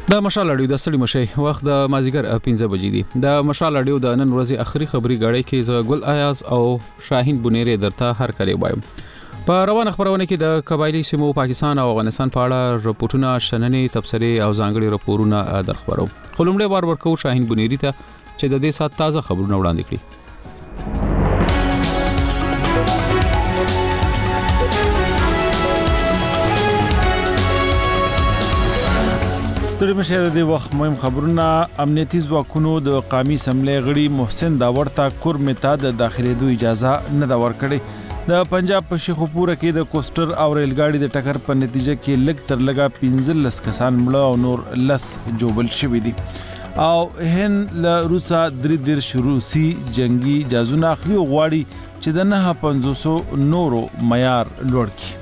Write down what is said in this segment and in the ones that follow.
د مشال اډیو د ستړي مشي وخت د مازیګر 15 بجې دي. د مشال اډیو د نن ورځې اخري خبري غاړې کې ز ګل آیاز او شاهین بنيري درته هر کلی وایم. په روان خبرونه کې د قبایلی سیمو پاکستان او افغانستان په اړه رپورټونه شننې تبصرې او ځانګړي رپورټونه درخبرو. خلومړی بار ورکو شاهین بنيري ته چې د دې سات تازه خبرونه وړاندې کړي. ستړي مشه د دې وخت مهم خبرونه. امنیتي ځواکونو د قومي اسمبلی غړي محسن داور ته کورمه ته د داخليدو اجازه نه دا ورکړې. د پنجاب په شیخوپور کې د کوسټر او ریل ګاډي د ټکر په نتیجه کې لږ تر لږه 15 کسان مړه او نور 10 جوبل شوي دي. او هند له روسا درې روسي جنگي جازونه اخلي او غواړي چې د 950 نورو معیار لوړ کړي.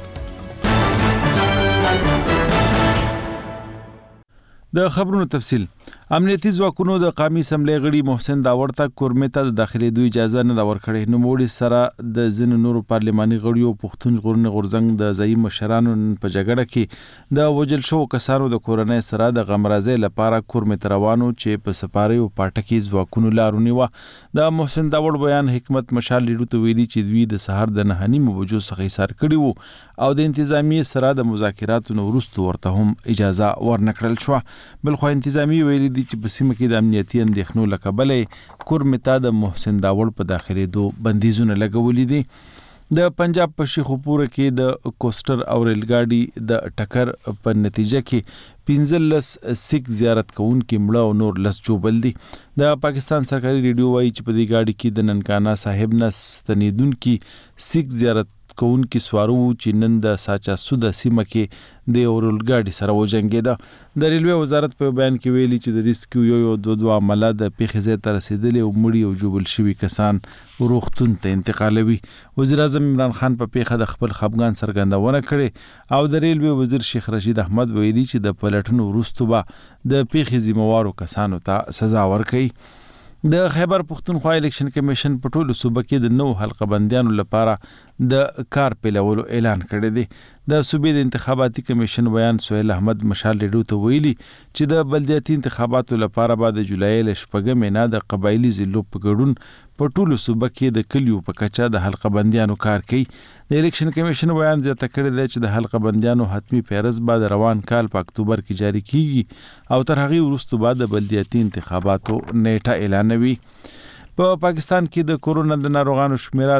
د خبرونو تفصیل. امنیتي ځواکونو د قومي اسمبلی غړي محسن داور ته کورمه ته د داخليدو اجازه نه دا ورکړې. نو موړي سره د ځین نورو پارلماني غړیو پښتون غورځنګ د ځای مشرانو په جګړه کې د وجل شو کسانو د کورنۍ سره د غمرازي لپاره کورمه روانو چې په سپاري او پټکی ځواکونو لارونی و. د محسن داور بیان حکمت مشال لیدو ته ویلي چې دوی د سحر د 9:30 بجو څخه ایثار کړی وو او د انتظامی سره د مذاکراتو وروسته ورته هم اجازه ورنکړل شو. بلخو انتظامی ویلي دي چې په سیمه کې د امنیتي اندېښنو له کبله کورمه د محسن داور په داخليدو بندیزونه لګولې دي. د پنجاب په شیخوپور کې د کوسټر او ریل ګاډي د ټکر په نتیجه کې 15 سیک زیارت کوونکي مړه او نور 10 جوبل دي. د پاکستان سرکاري ریډیو وایي چې په دې گاډي کې د ننکانا صاحب نه ستنیدونکي سیک زیارت کوونکي سوارو چې نن د ساچا سود سیمه کې د اورل ګاډي سره وجنګیده. د ریلوی وزارت په بیان کې ویلي چې د ریسکیو یو دوه عمله د پیښې ځای ته رسیدلې او مړي او جوبل شوي کسان روغتون ته انتقالوي. وزیر اعظم عمران خان په پیښه د خپل خفګان څرګندونه کړې او د ریلوی وزیر شیخ رشید احمد ویلي چې د پلټنو وروسته به د پیښې ذمہوارو کسانو ته سزا ورکړي. د خیبر پختونخوا الیکشن کمیشن په ټولو صوبه کې د نو حلقه بندیانو لپاره د کار پیلولو اعلان کړی دی. د صوبې د انتخاباتي کمیشن بیان سهیل احمد مشال ریډیو ته ویلي چې د بلدیاتي انتخاباتو لپاره به د جولای ل 8 نه د قبایلی ضلعو په ګډون په ټولو صوبه کې د کلیو په کچه د حلقه بندیانو کار کوي. د الیکشن کمیشن بیان زیاته کړی دی چې د حلقه بندیانو حتمی پیرز بعد روان کال په اکتوبر کې جاری کیږي او تر هغه وروسته بعد د بلدیاتي انتخاباتو نیټه اعلانوي. په پاکستان کې د کورونا د ناروغانو شمیره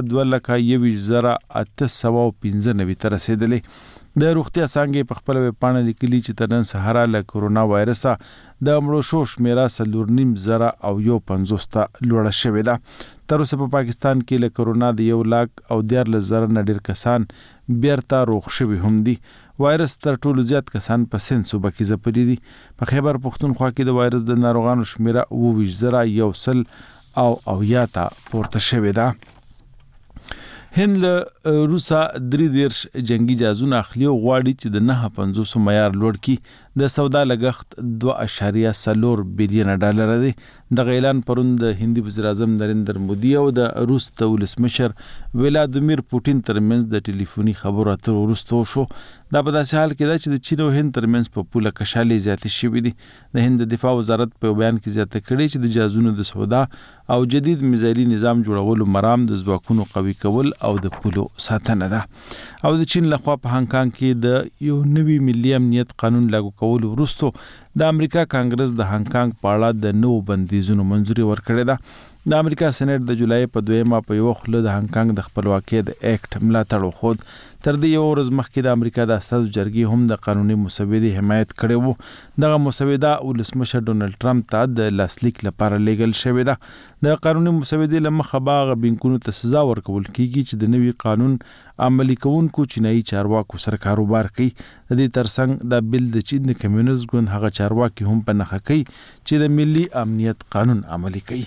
2,21,895 ته رسیدلې. د روغتیا څنګه په خپل پاڼه لیکلي چې تر نن سهار له کورونا وایرسه د مړو شو شمیره 4,950 ته لوړه شوې ده. تر اوسه په پاکستان کې له کورونا د 1,14,000 نه ډیر کسان بیرته روغ شوي هم دي. وایرس تر ټولو زیات کسان په سند صوبه کې ځپلي دي. په خیبر پختونخوا کې د وایرس د ناروغانو شمیره 22,100 ته پورته شوې ده. هند له روسا درې جنگي جازونه اخلي او غواړي چې د 950 معیار لوړ کړي. د سودا لګښت 2.4 بلین ډالر دی. د اعلان پرون د هندي وزیر اعظم نریندر مودي او د روس د ولسمشر ولادیمیر پوتین ترمنځ د ټلیفوني خبرو اترو وروسته شو. دا په داسې حال کې ده چې د چین او هند ترمنځ په پوله کشالې زیاتې شوې دي. د هند دفاع وزارت په بیان کې زیاته کړې چې د جازونو د سودا او جدید میزایلي نظام جوړولو مرام د ځواکونو قوي کول او د پولو ساتنه ده. او د چین لخوا په هانګ کانګ کې د یو نوي ملي امنیت قانون لاګو کولو وروسته د امریکا کانګرس د هانګ کانګ په اړه د نو بندیزونو منځوري ورکړې ده. د امریکا سېنات د جولای په 2 په یو خله د هانګ کانګ د خپلواکۍ د اکټ ملاتړ وخود. تر دې یو ورځ مخکې د امریکا د استازو جرګې هم د قانوني مسودې حمایت کړې وو. دغه مسوده ولسمشر ډونالد ټرمپ ته د لاسلیک لپاره لیږل شوې ده. د قانوني مسودې له مخه باغ بینکونو ته سزا ورکول کیږي چې د نوي قانون عملي کوونکو چینایي چارواکو سره کاروبار کوي. د دې ترڅنګ د بل د چین د کمیونست ګوند هغه چارواکي هم په نخښه کوي چې د ملي امنیت قانون عملي کوي.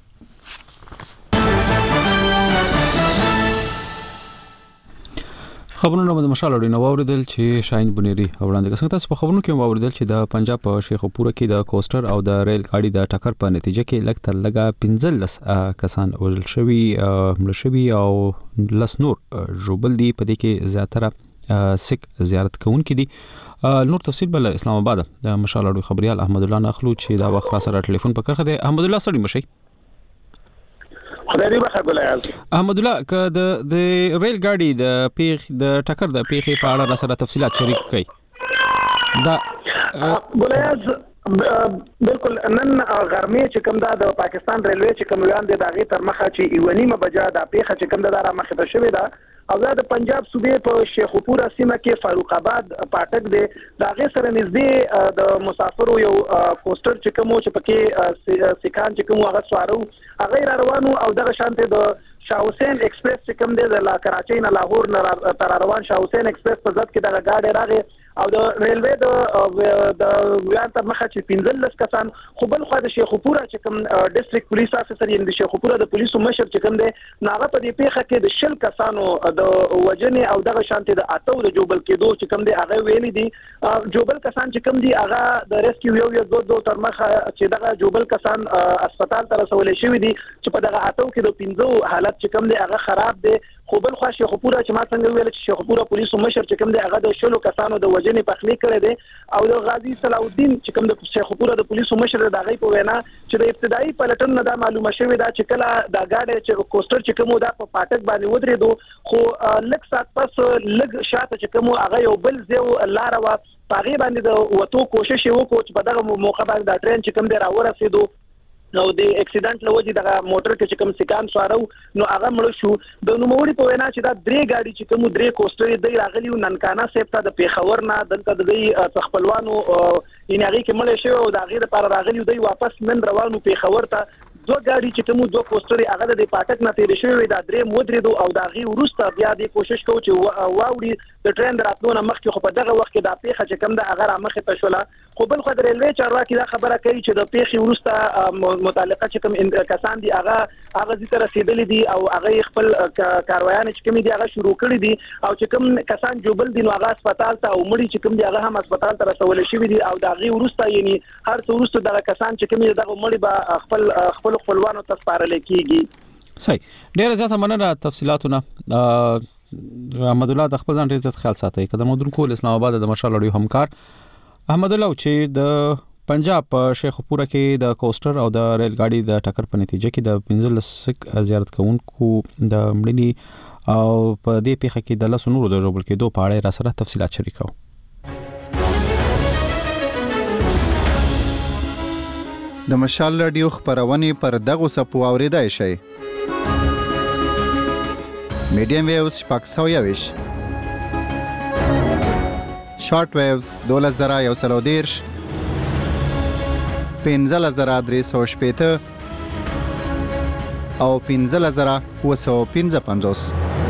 خبرونه د مشال اډیو نو اوریدل چې شاهین بنيري وړاندې کړه. تاسو په خبرونو کې اوریدل چې د پنجاب په شیخوپور کې د کوسټر او د ریل ګاډي د ټکر په نتیجه کې لږ تر لږه 15 کسان وژل شوي مړه شوي او 10 نور جوبل دي. په دې کې زیاتره سیک زیارت کوونکي دي. نور تفصیل بل اسلام آباد د مشال اړو خبريال احمد الله نخلو چې دا وخت را سره ټلیفون په کرخه دی. احمد الله سړی مشي خدای دې بخښه ګلایاز. احمد الله ک د ریل ګاډي د پیخ د ټکر د پیخي په اړه را سره تفصيلات شریک کړئ. دا ګلایاز بالکل نن غرمه چې کوم د پاکستان ریلوی چې کوم ویان د داغي تر مخه چې ایونی مبجا د پیخه چې کوم د را مخه ته شوې ده او دا د پنجاب صوبې په شیخوپور سیمه کې فاروق آباد پاټک دی. دا غي سره نږدې د مسافرو یو کوستر چې کوم چې پکې سکان چې کوم هغه سوارو هغه را روانو او دغه شانته د شاه حسین ایکسپریس چې کوم دی د کراچۍ نه لاهور نه تر روان شاه حسین ایکسپریس په ضد کې دغه گاډي راغی او د ریلوی د ویان تر مخه چې 15 کسان خو بل خو د شیخوپور چې کوم ډیسټریکټ پولیس افیسر یې د شیخوپور د پولیسو مشر چې کوم دی ناغه په دې پیخه کې د 10 کسانو د وجنې او دغه شانته د اتو د جوبل کېدو چې کوم دی هغه ویلي دي. جوبل کسان چې کوم دي هغه د ریسکیو یو دو تر مخه چې دغه جوبل کسان هسپتال ته رسولې شوی دي چې په دغه اتو کې د 15 حالت چې کوم دی هغه خراب دی. خو بل خو شیخوپور چې ما څنګه ویل چې شیخوپور پولیسو مشر چې کوم دی هغه د 10 کسانو د وجنې پخلی کړی دی او د غازی صلاح الدین چې کوم د شیخوپور د پولیسو مشر د هغه په وینا چې د ابتدایي پلټن نه دا معلومه شوې ده چې کله دا گاډي چې کوستر چې کوم دا په پاټک باندې ودرېدو خو لږ سات پس لږ شاته چې کوم هغه یو بل ځای لار وا پاغي باندې د وټو کوشش وکړو چې په دغه موقع باندې دا ټرین چې کوم دی راورسېدو نو د اکسیډنټ لوجي دغه موټر کې چې کوم سکان سوارو نو هغه مړ شو. د نوموړي په وینا چې دا درې گاډي چې کوم درې کوسترې دی راغلی ننکانا سیفته د پیښور نه دلته د دې خپلوانو یې هغه کې مړ شو او د هغه لپاره راغلی دی واپس نن روانو پیښور ته. دو گاډي چې کوم دوه کوسترې هغه د پاټک نه تیر شوی دا درې مودریدو او دا غي ورسته بیا د کوشش کوي چې واوړي د ټرین دراتلو نه مخکې خو په دغه وخت کې دا پیښه چې کوم د هغه را مخه ته شوله. خو بل خو د ریلوی چارواکي دا خبره کوي چې د پیښې ورسته متعلقه چې کوم کسان دي هغه ځي رسیدلې دي او هغه خپل کاروایان چې کوم دي هغه شروع کړی دي او چې کوم کسان جوبل دي نو هغه هسپتال ته او مړي چې کوم دي هغه هم هسپتال ته رسول شوی دي او دا غي ورسته یعنی هر څو ورسته دغه کسان چې کوم دغه مړي به خپلوانو ته سپارل کیږي. صحیح ډیره زیاته مننه تفصيلاتونه. احمد الله د خپل ځان ډیر زیات خیال ساتي کله مودن کول اسلام آباد د مشال اړیو همکار احمد الله چې د پنجاب په شیخوپور کې د کوستر او د ریل ګاډي د ټکر په نتیجه کې د 15 زیارت کوونکو د مړینې او په دې پیښه کې د لاسو نورو د جوړ کېدو په اړه را سره تفصيلات شریکو. د مشال رادیو خبرونه پر دغه سپو اوریدای شي. میډیم ویوز پاکستاویش شارټ ویوز 2130 15315 او 15955.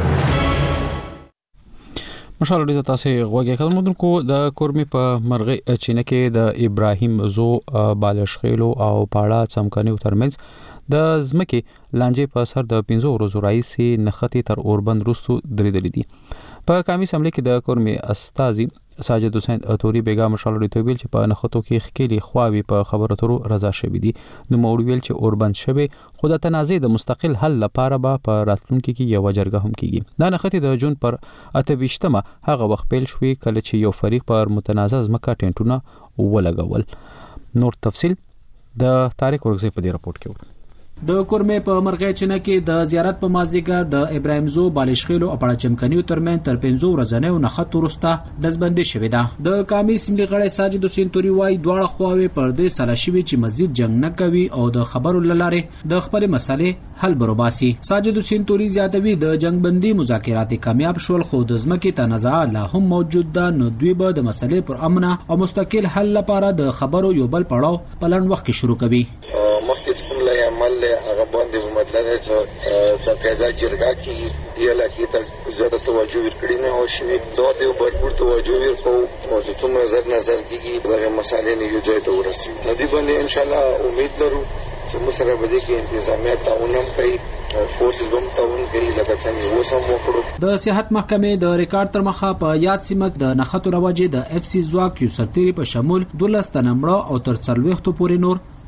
مشال ډیزه تاسو غوږی کړم مودونکو د کورمي په مرغه چینه کې د ابراهیم زو بالشخیلو او پاړه څمکنیو ترمنځ د زمکي لانجې په سر د 15 ورځو راځي نختی تر اوربند روستو درېدل دي. په کامی سملې کې د کورمي استاذي ساجد حسین اتوري بیگا مشال ډیته ویل چې په نخټو کې خکېلي خواوي په خبرو ترو رضا شوی دي. نو موړ ویل چې اوربند شوی خو د تنازع د مستقل حل لپاره به په راتلونکو کې یو جرګه هم کیږي. دا نختی د جون پر 28مه هغه وخت پیل شوی کله چې یو فریق پر متنازع ځمکه ټینټونه ولګول. نور تفصيل د تاریخ ورغزي په دې راپورټ کې وو. د کورمه په مرغه چینه کې د زیارت په مازیګر د ابراهیم زو بالشخیلو او پړه چمکنیو ترمن تر 15 ورځې او نخښت ورسته دزبندي شوې ده. د کامی سیملي غړي ساجد حسین توري وای دواړه خواوې پر دې سلا شوی چې مزید جنگ نه کوي او د خبرو لاره د خپل مسلې حل بروباسي. ساجد حسین توري زیاتوي د جنگ بندي مذاکرات کامیاب شول خو د ځمکې تنازع لا هم موجود ده. نو دوی به د مسلې پر امن او مستقل حل لپاره د خبرو یو بل پړاو په لړ وخت کې شروع کوي. عمل هغه باندې مطلب چې د قاعده جرګه کې دی لکه ته زیاته توجه ورکړي نه او شوی دا د برپور توجه ورکو او چې څومره نظر کیږي دغه مسالې نه یو ځای ته ورسي. ندی باندې ان شاء الله امید لرو چې موږ سره به دې کې انتظامیه تعاون کوي فورسز هم تعاون کوي لکه څنګه وسم وکړو. د صحت محکمې د ریکارډ تر مخه په یاد سیمک د نخښتو رواجې د اف سی ځواک یو سرتيري په شمول 12 تنمړه او تر 40 پورې نور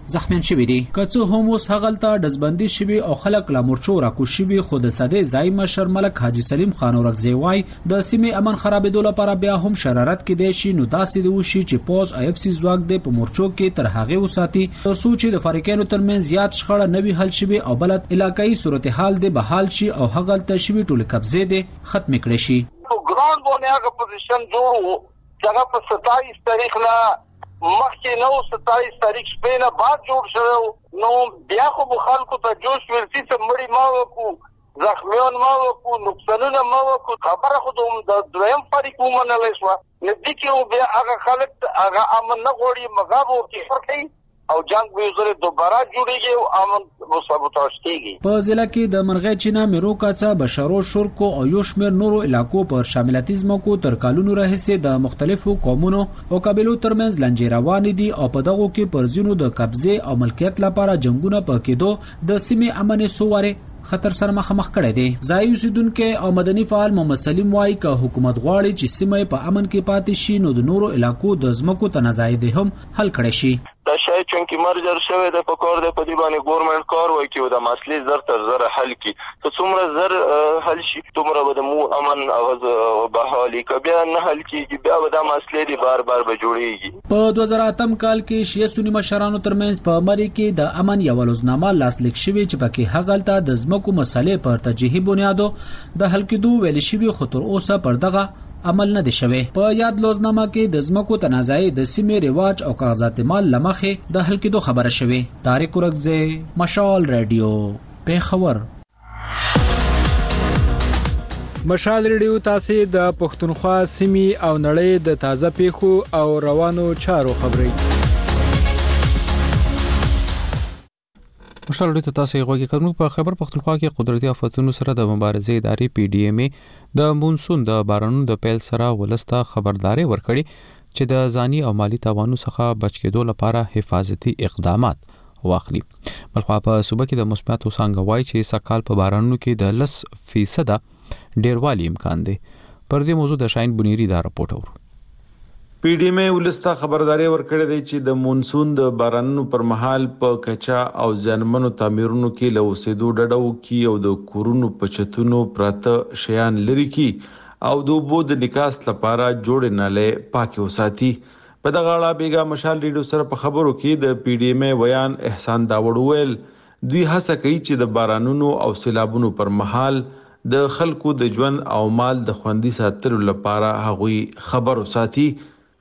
زخمیان شوي دي. که څه هم اوس هغلته ډزبندي شوي او خلک لا مورچو راکوز شوي، خو د صدې ځای مشر ملک حاجي سلیم خان اورکزی وایي د سیمې امن خرابېدو لپاره بیا هم شرارت کېدای شي، نو داسې دی وشي چې پوز IFC ځواک دی په مورچو کې تر هغې وساتي تر څو چې د فریقینو ترمنځ زیات شخړه نه وي حل شوي او بل علاقایي صورتحال دی بحال شي او هغلته شوي ټولې قبضې دی ختمې کړې شي. ګران باندې هغه پوزیشن جوړ و چې هغه په 27 تاریخ نه مخکې نو 27 تاریخ شپې نه بعد جوړ شوی، نو بیا خو خلکو ته جوش ورسي چې مړی ما وکړو، زخمیان ما وکړو، نقصانونه ما وکړو. خبره خو د دویم فریق ومنلی شوه، نږدې کې بیا هغه خلک هغه امن نه غواړي، مغاب ورکې کوي او جنگ به زره دوباره جوړیږي او امن سابوتاژ کیږي. په ضلع کې د مرغې چینا میرو کاڅه بشارو شورکو او یو شمېر نورو علاقو پر شاملتیزم کو تر کالونو راهیسې د مختلفو قومونو او قبیلو ترمنځ لنجې روانې دي او په دغو کې پر ځینو د قبضې او ملکیت لپاره جنگونه په کېدو د سیمې امن سوواره خطر سره مخامخ کړی دی. ځایي اوسیدونکو او مدني فعال محمد سلیم وایي که حکومت غواړي چې سیمه په امن کې پاتې شي نو د نورو علاقو د ځمکو تنازع دې هم حل کړی شي. دا شاید چونکی مرجر شوی د پکور د پدی باندې ګورنمنت کار وای چې د مسلې زر تر زر حل کی ته څومره زر حل شي تومره به د مو امن اواز بحالي کبه نه حل کیږي بیا به د مسلې دی بار به جوړیږي. په 2008 کال کې شیعه سنی مشرانو ترمنځ په مری کې د امن یو لوزنامه لاسلیک شوی چې پکې هغلته د ځمکو مسلې پر ترجیحي بنیادو د حل کېدو ویل شوی، خو تر اوسه پر دغه عمل نه دی شوی. په یاد لوزنامه کې د ځمکو تنازع د سیمې رواج او کاغذات مال لمخې د حل کېدو خبره شوی. طارق اورکزی، مشال رادیو، پیښور. مشال رادیو تاسو د پښتونخوا سیمې او نړۍ د تازه پیښو او روانو چارو خبري. مشال رادیو تاسو غوږی کوم په خبر پښتونخوا کې قدرتي آفتونو سره د مبارزې ادارې PDMA د مونسون د بارانونو د پیل سره ولسته خبرداري ورکړي چې د ځاني او مالی تاوانونو څخه بچ کېدو لپاره حفاظتي اقدامات واخلي. بلخوا په صوبه کې د مثبتو څنګه وایي چې سکهال په بارانونو کې د 10% ډیروالی امکان دی. پر دې موضوع د شاهین بنيري دا راپورټ اورو. PDMA ولسته خبرداري ورکړې ده چې د مونسون د بارانونو پر مهال په کچا او ځانمنو تعمیرونو کې له اوسېدو ډډو کې او د کورونو پچتونو پراته شیان لري کې او د اوبو د نکاس لپاره جوړ نه لې پاکي وساتي. په دغه اړه بیګا مشال ریډیو سره په خبرو کې د PDMA ویان احسان داوړ ویل دوی هڅه کوي چې د بارانونو او سیلابونو پر مهال د خلکو د ژوند او مال د خوندي ساتلو لپاره هغوی خبر وساتي.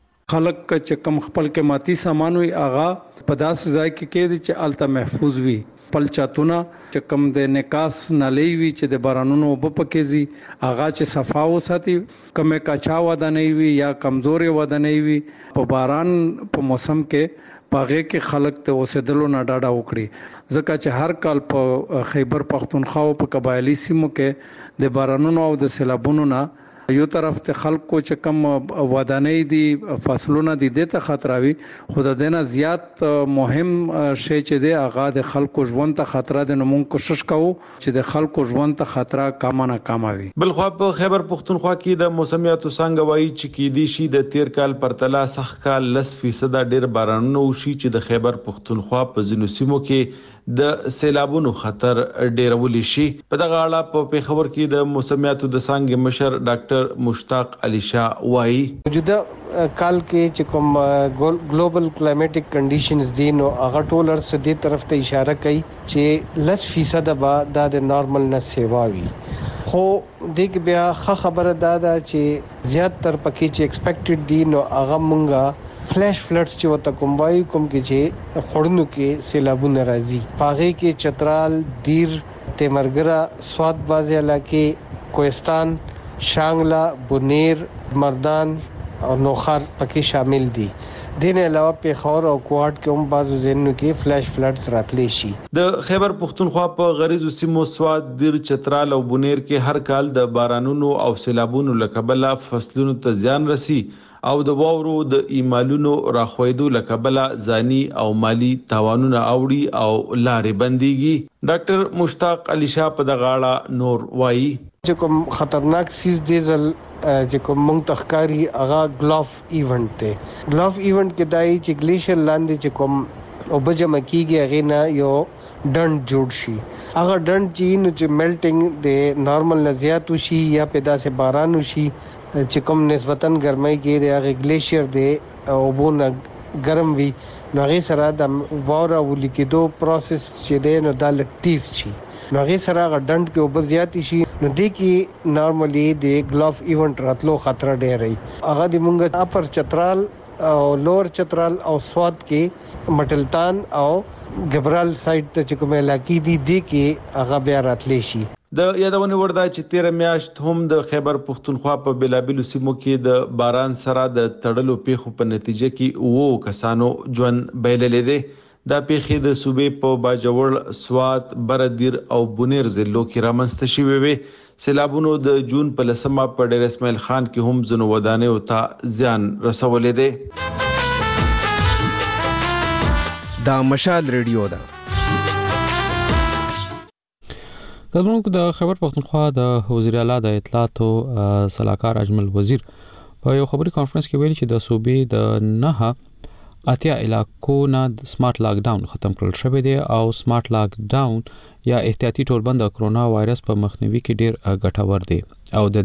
خلق چې کم خپل کې ماتي سامان وي اغا په داسې ځای کې کېږي چې الته محفوظ وي. پلچاتونه چې کم د نکاس نلې وي چې د بارانونو وب پکېزي اغا چې صفا وساتي، کمه کچا ودانې وي یا کمزوري ودانې وي په باران په موسم کې پاغه کې خلک ته اوسېدلو نه ډاډه وکړي. ځکه چې هر کال په خیبر پختونخوا او په قبایلی سیمو کې د بارانونو او د سیلابونو نه یو طرف ته خلکو چې کم ودانې دي فصلونه دي د خطروي، خود دینه زیات مهم شی چې دی هغه د خلکو ژوند ته خطر ده. نو موږ کوشش کوو چې د خلکو ژوند ته خطر کم نه کم وي. بلخوا په خیبر پختونخوا کې د موسمیاتو څنګه وایي چې کې دي شي د تیر کال پرتله سخت کال 10% ډیر بارانونه وشي چې د خیبر پختونخوا په ځینو سیمو کې د سیلابونو خطر ډیرول شي. په دغه اړه په پیښور کې د موسمیاتو د څنګه مشر ډاکټر مشتاق علي شاه وایي موجوده کال کې چې کوم ګلوبل کلایمټیک کنډیشنز دي نو هغه ټولر سدي طرف ته اشاره کوي چې 10% به د نارمل نه سیوا وي. خو دغه بیا خبره ده چې زیات تر پکې چې ایکسپیکټډ دي نو هغه مونږه فلیش فلډز چې وته کوم وایي کوم کې چې خړنو کې سیلابونه راځي. پاغه کې چترال، دیر، تیمرګرا، سواد بازي علاقې، کوهستان، شانګلا، بونیر، مردان او نوخر پکې شامل دي. دین علاوه پیښور او کوهاټ کې هم بعضو ځینو کې فلیش فلډز راتلی شي. د خیبر پختونخوا په غریزو سیمو سواد، دیر، چترال او بونیر کې هر کال د بارانونو او سیلابونو لکبله فصلونو ته زیان رسی او د واورو د ایمالونو راخویدو لکبله ځاني او مالی تاوانونه اوړي او لارې بنديږي. ډاکټر مشتاق علي شاه په دغه اړه نور وایي چې کوم خطرناک سیز دیزل چې کوم مونږ تخکاری هغه ګلاف ایونت ته ګلاف ایونت کې دای چې ګلیشر لاندې چې کوم او بجمع کیږي هغه نه یو ډند جوړ شي. هغه ډند چې میلټینګ د نارمل نه زیات شي یا پیدا سه باران شي چې کوم نسبتاً ګرمۍ کې د هغه گلیشیر دی او بونه ګرم وي نو هغه سره د واورا ولیکېدو پروسس چې دی نو دا لږ تیز شي نو هغه سره هغه ډند کې اوبه زیات شي نو د کې نارملی د ګلاف ایونت راتلو خطر ډیر وي. هغه د مونږ اپر چترال او لور چترال او سواد کې مټلتان او ګبرال سایډ ته چې کومه علاقې دي د کې هغه بیا راتلی شي. د یادونه وردا چې 13 میاشت هم د خیبر پختونخوا په بلابل سیمو کې د باران سره د تړلو پیښو په نتیجه کې وو کسانو ژوند بایللې دي. دا پیښې د صوبې په باجوړ، سوات، بردیر او بونیر ضلعو کې رامنځته شوې وي. سیلابونو د جون په لسمه په ډیر اسماعیل خان کې هم ځنو ودانیو ته زیان رسولې دي. دا مشال ریډیو ده. کله د خیبر پختونخوا د وزیر اعلی د اطلاعات او صلاحکار اجمل وزیر په یو خبري کانفرنس کې ویلي چې د صوبې د نه اتیا علاقو نه سمارټ لاک ډاون ختم کړل شوی دی او سمارټ لاک ډاون یا احتیاطي ټولبند د کرونا وایرس په مخنیوي کې ډیر ګټور دی او د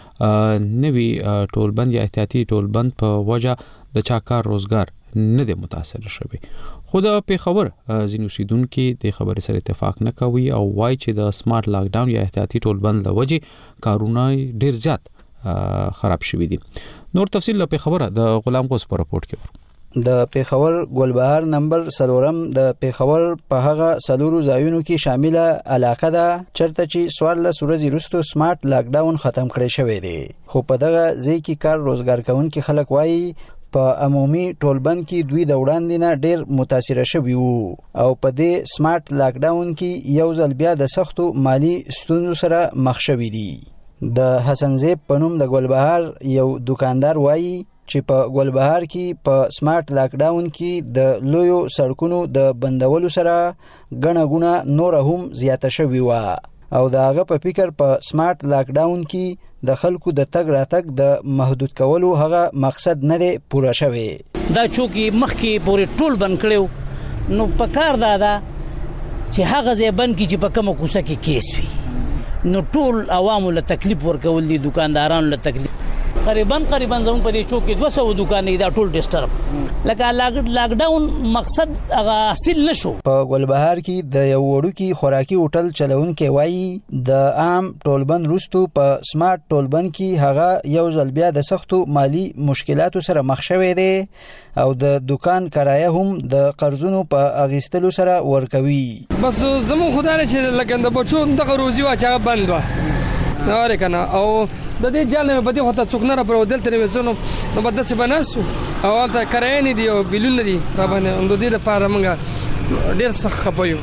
دې نوي ټولبند یا احتیاطي ټولبند په وجه د چا کار روزګار نه دی متاثر شوی. خو د پیښور ځینو اوسیدونکو د خبرې سره اتفاق نه کوي او وایي چې د سمارټ لاک ډاون یا احتیاطي ټولبند له وجې کارونه ډیر زیات خراب شوي دي. نور تفصیل له پیښور د غلام غوث په راپورټ کې د پیښور ګلبهار نمبر 3 د پیښور په هغه سلورو ځایونو کې شامله علاقه ده چرته چې 14 ورځې وروسته سمارټ لاک ډاون ختم کړي شوی دی. خو په دغه ځای کې کار روزګار کوونکي خلک وایي په عمومي ټولبند کې دوی د وړاندې نه ډیر متاثر شوي وو او په دې سمارټ لاک ډاون کې یو ځل بیا د سختو مالی ستونزو سره مخ شوي دي. د حسن زیب په نوم د ګلبهار یو دکاندار وایي چې په ګلبهار کې په سمارټ لاک ډاون کې د لویو سړکونو د بندولو سره غڼه غونه نور هم زیاته شوې و او دا هغه په فکر په سمارټ لاک ډاون کې د خلکو د تګ راتګ د محدود کولو هغه مقصد نه دی پوره شوی. دا چوکي مخکې پورې ټول بند کړو نو په کار دا چې هغه ځای بند کې چې په کومه کوڅه کې کیس وي نو ټول عوامو له تکلیف ورکول دي دکاندارانو له تکلیف قریبا زمون په دې چوکې 200 دکانې دا ټول ډیسټرب لکه لاک ډاون مقصد هغه حاصل نشو. په ګلبهار کې د یو وړوکی خوراکي هوټل چلونکي وایي د عام ټولبند وروسته په سمارټ ټولبند کې هغه یو ځل بیا د سختو مالی مشکلاتو سره مخ شوی دی او د دکان کرایه هم د قرضونو په اغیستلو سره ورکوي. بس زمون خدای چې لکه د بچو دغه روزي واچا بند و نو کنه او د دې جال نه په دې هوته څوک نه را پر دلته نه وسونو نو بده څه بناسو او البته کرای نه دی او بلون دی را باندې د دې لپاره موږ ډیر سخت خپایو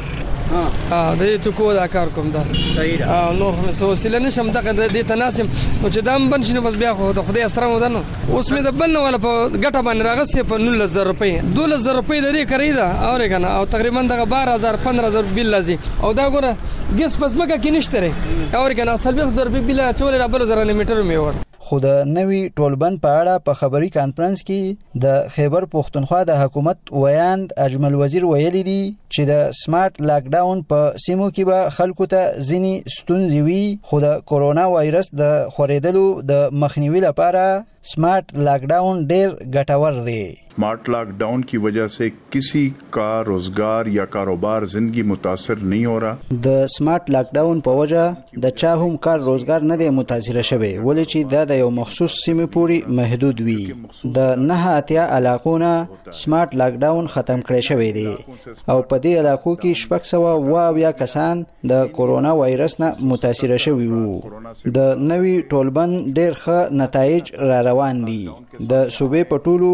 د دې ته کو دا کار کوم دا صحیح ده نو څه وسیله نشم دغه دې تناسب او چې دام بن شنو بس بیا خو د خدای سره ودانو اوس مې د بل ولا په ګټه باندې راغسه په 19000 روپۍ 12000 روپۍ د دې کړی دا اور کنه او تقریبا دغه 12000 15000 بل لازم او دا ګوره ګس پس مګه کې نشته اور کنه 10000 روپۍ بل چول را بل زره میټر مې ور. خو د نوي ټولبند په اړه په خبري کانفرنس کې د خیبر پختونخوا د حکومت ویاند اجمل وزیر ویلي دي چې د سمارټ لاک ډاون په سیمو کې به خلکو ته ځینې ستونزې وي خو د کورونا وایرس د خورېدلو د مخنیوي لپاره smart lockdown ढेर गटावर दे। Smart lockdown की वजह से किसी का रोजगार या कारोबार जिंदगी मुतासर नहीं हो रहा। द स्मार्ट लॉकडाउन په وجه د چا هم کار روزګار نه دی متاثر شوی ولې چې دا د یو مخصوص سیمه پوری محدود وي. د نه اتیا علاقونه سمارټ لॉकडाउन ختم کړی شوی دی او په دې علاقو کې شپږ سوه واویا کسان د کورونا وایرس نه متاثر شوي وو. د نوي ټولبند ډېر ښه نتایج را روان دي. د صوبې په ټولو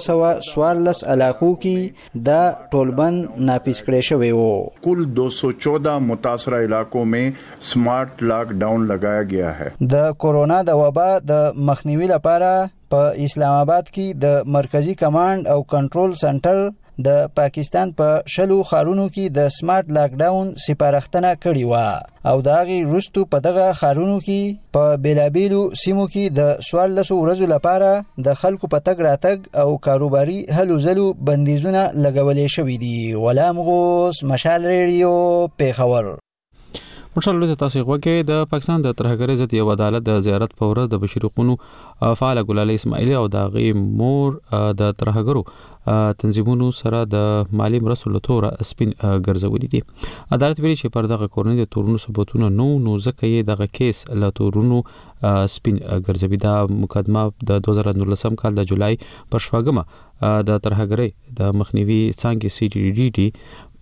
214 علاقو کې دا ټولبند ناپیس کړی شوی وو. कुल 214 मुतासरा इलाकों में स्मार्ट लॉकडाउन लगाया गया है. د کورونا د وبا د مخنیوي لپاره په اسلام آباد کې د مرکزی کمانډ او کنټرول سنټر د پاکستان په 20 ښارونو کې د سمارټ لاک ډاون سپارښتنه کړې و او د هغې وروستو په دغه ښارونو کې په بیلابیلو سیمو کې د 14 ورځو لپاره د خلکو په تګ راتګ او کاروباري هلو ځلو بندیزونه لګولې شوي دي. غلام غوث، مشال ریډیو، پیښور. مشال له تاسو غوږی د پاکستان د ترهګرۍ ضد یو عدالت د زیارت په ورځ د بشیر حقوقو فعال ګلالي اسماعیل او د غي مور د ترهګرو تنظیمونو سره د مالی مرستو لټوره سپین ګرځولې دي. عدالت ویلي چې پر دغه کورنۍ د تورونو ثبوتونه نو ځکه یې دغه کیس له تورونو سپین ګرځوي. دا مقدمه د 2019 کال د جولای پر 4 د ترهګرۍ د مخنیوي څنګه CTDD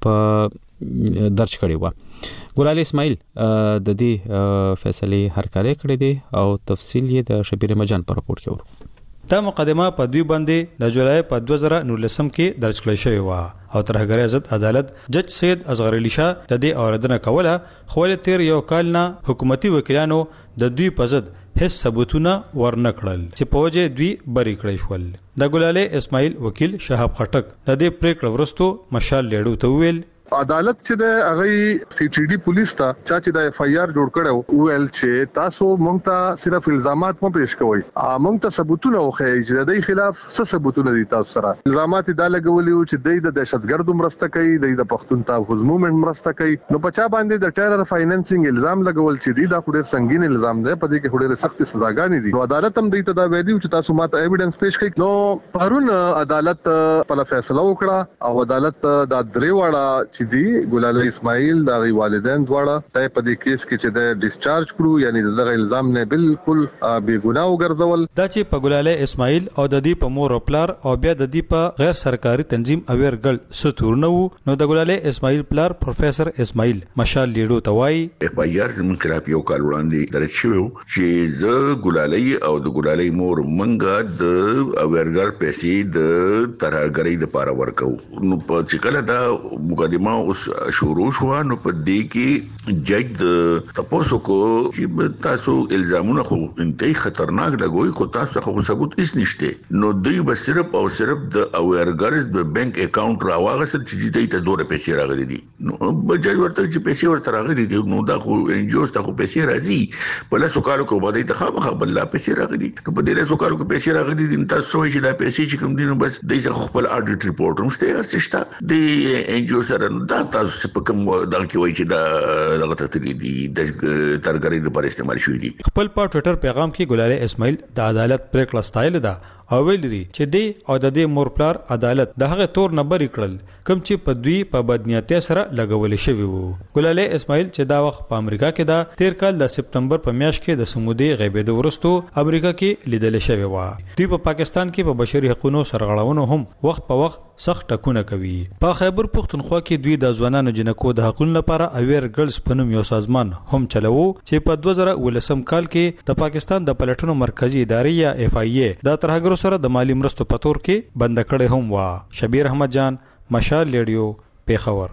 په درج کړی و. ګلالي اسماعیل د دې فیصله هرکلی کړی دی او تفصیل یې د شبیر مجان پر راپور کې ورو. دا مقدمه په دوی باندې د جولای په 2019 کې درج کړی شوی و او ترهګرۍ ضد عدالت جج سید اصغر علي شاه د دې اوریدنه کوله، خو له تیر یو کال نه حکومتي وکیلانو د دوی په ضد هیڅ ثبوتونه ورنه کړل چې په وجه دوی بری کړی شول. د ګلالي اسماعیل وکیل شهاب خټک د دې پریکړه ورستو مشال لیډو ته ویل عدالت چې د هغه CTD پولیس ته چې د FIR جوړ کړو ویل چې تاسو مونږ ته صرف الزامات مو پیښ کوئ، مونږ ته ثبوتونه وخی چې د دې خلاف څه ثبوتونه دي تاسو سره. الزامات دا لګولیو چې د دهشتګردو مرسته کوي، د پښتون تحفظ موومېنټ مرسته کوي. نو په چا باندې د ټیرر فاینانسینګ الزام لګول چې دی دا ډېر سنگین الزام دی، په دې کې ډېر سخت سزاګانې دي. نو عدالت هم دې ته دا ویلي چې تاسو ماته ایویډنس پیښ کړئ. نو پرون عدالت په فیصله وکړه او عدالت دا درې واړه چې دی ګلالي اسماعیل د والدین دواړه ته په دې کیس کې چې د ډیسچارج کړو، یعنی دغه الزام نه بالکل بے ګناه وګرځول. دا چې په ګلالي اسماعیل او د دې په مور او پلار او بیا د دې په غیر سرکاري تنظیم اویر ګل ستور نه وو. نو د ګلالي اسماعیل پلار پروفیسور اسماعیل مشال لیډو ته وایي FIR زموږ خلاف یو کال وړاندې درج شوی چې زه ګلالي او د ګلالي مور منګه د اویر ګل پیسې د ترهګرۍ لپاره ورکو. نو په چې کله دا مقدمه اوس شروع شو نو په دې کې جج تاسو کو چې تاسو الزامونه خو انتهایی خطرناک لګوي، خو تاسو خو ثبوت هیڅ نشته. نو دوی به صرف او صرف د اویرګرز د بانک اکاونټ راوغسل چې دې ته دوره پیسې راغلي دي. نو بجای ورته چې پیسې ورته راغلي دي، نو دا خو NGOs ته خو پیسې راځي، په لاسو کارو کې باندې ته خامخا بل لا پیسې راغلي. نو په دې لاسو کارو کې پیسې راغلي دي، تاسو چې دا پیسې چې کوم دي نو بس دې خپل اډیټ ریپورت هم شته ارڅشته د NGO سره. نو دا تاسو په کوم دا کې وایي چې دا دغه ترتیب دي د ترګرۍ لپاره استعمال شوی دي. خپل په ټوئیټر پیغام کې ګلالي اسماعیل د عدالت پریکړه ستایل ده او ویلي چې دی او د دې مور پلار عدالت د هغه تور نمبر کړل کوم چې په دوی په بدنیاتي سره لګول شوی وو. ګلالي اسماعیل چې دا وخت په امریکا کې دا تیر کال د سپتمبر په میاشت کې د سمودي غیبې د ورستو امریکا کې لیدل شوی و. دوی په پاکستان کې په بشري حقوقو سرغړونو هم وخت په وخت سخت ټکونه کوي. په خیبر پختونخوا کې دوی د ځوانانو جنکو د حقوقو لپاره اویر ګرلز په نوم یو سازمان هم چلوو چې په 2019 کال کې د پاکستان د پلټنو مرکزی ادارې یا FIA د ترهګرو سره د مالی مرستو په تور کې بند کړي هم وا. شبیر احمد جان، مشال لیډیو، پیښور.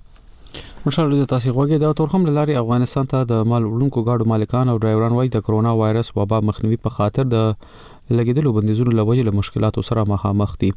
مشال د تاسو غوږی د تورخم لاري افغانستان ته د مال وړونکو گاډو مالکان او ډرایوران وایي د کرونا وایرس وبا مخنیوي په خاطر د لګیدلو بندیزونو لوجه له مشکلاتو سره مخامخ دي.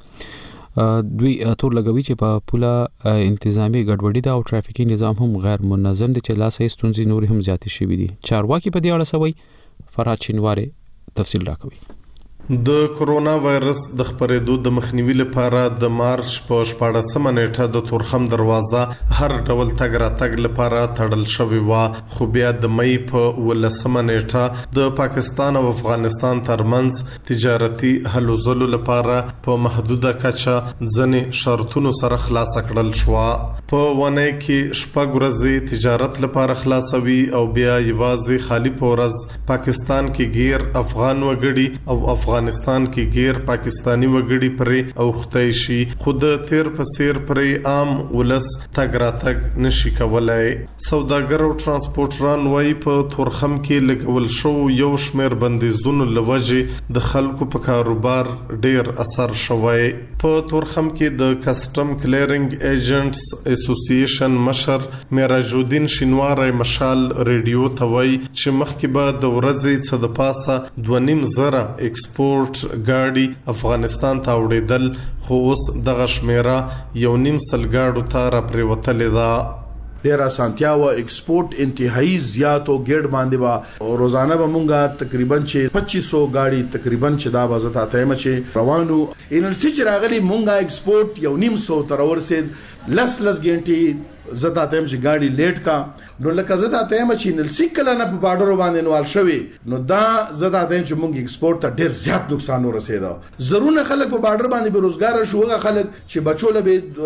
دوی تور لګوي چې په پوله انتظامی ګډوډي دا او ټرافیکي نظام هم غیر منظم دي چې لاسه ستونزې نور هم زیاتې شوې دي. چارواکي په دې اړه سوي فرات شینواره تفصیل راکوي. د کرونا وایرس د خپرېدو د مخنیوي لپاره د مارچ په 14 نیټه د تورخم دروازه هر ډول تګ راتګ لپاره تړل شوی و، خو بیا د مې په 19 نیټه د پاکستان او افغانستان ترمنځ تجارتي هلو ځلو لپاره په محدوده کچه ځنې شرطونو سره خلاص کړل شو. په ونه کې شپږ ورځې تجارت لپاره خلاصوي او بیا یوازې خالی پورز پاکستان کې غیر افغان وګړي او افغانستان کې غیر پاکستانی وګړي پرې او خدای شي خود تیر پسیر پرې عام ولس تګ راتګ نشي کولای. سوداګر او ترانسپورټران وایي په تورخم کې لګول شو یو شمیر بندیزونو لوجه د خلکو په کاروبار ډیر اثر شوی. په تورخم کې د کسٹم کلیرینګ ایجنټس اسوسییشن مشر میراجودین شینواره مشال ریډیو ته وایي چې مخکې به د ورځې څه د پاسه 2.5 زره ایکسپورټ ایکسپورټ ګاډي افغانستان ته وړېدل خو اوس دغه شمیره 1.5 سل ګاډو ته راپریوتلې ده. ډیر اسانتیا او ایکسپورټ انتهایی زیات او ګډ باندې با روزانه به مونږه تقریبا 2500 گاډي تقریبا چې دا بازه ته چې روانو انرژي چې راغلي مونږه ایکسپورټ 1.5 تر ورسید لس غنټي زدا تم چې گاډي لیټ کا نو لکه زدا تم چې نلسی کله نه په بارډر باندې نوال شوی نو دا زدا تم چې مونږ ایکسپورټ ته ډیر زیات نقصان ورسېدا. ضروري خلک په بارډر باندې به روزګار شوغه خلک چې بچوله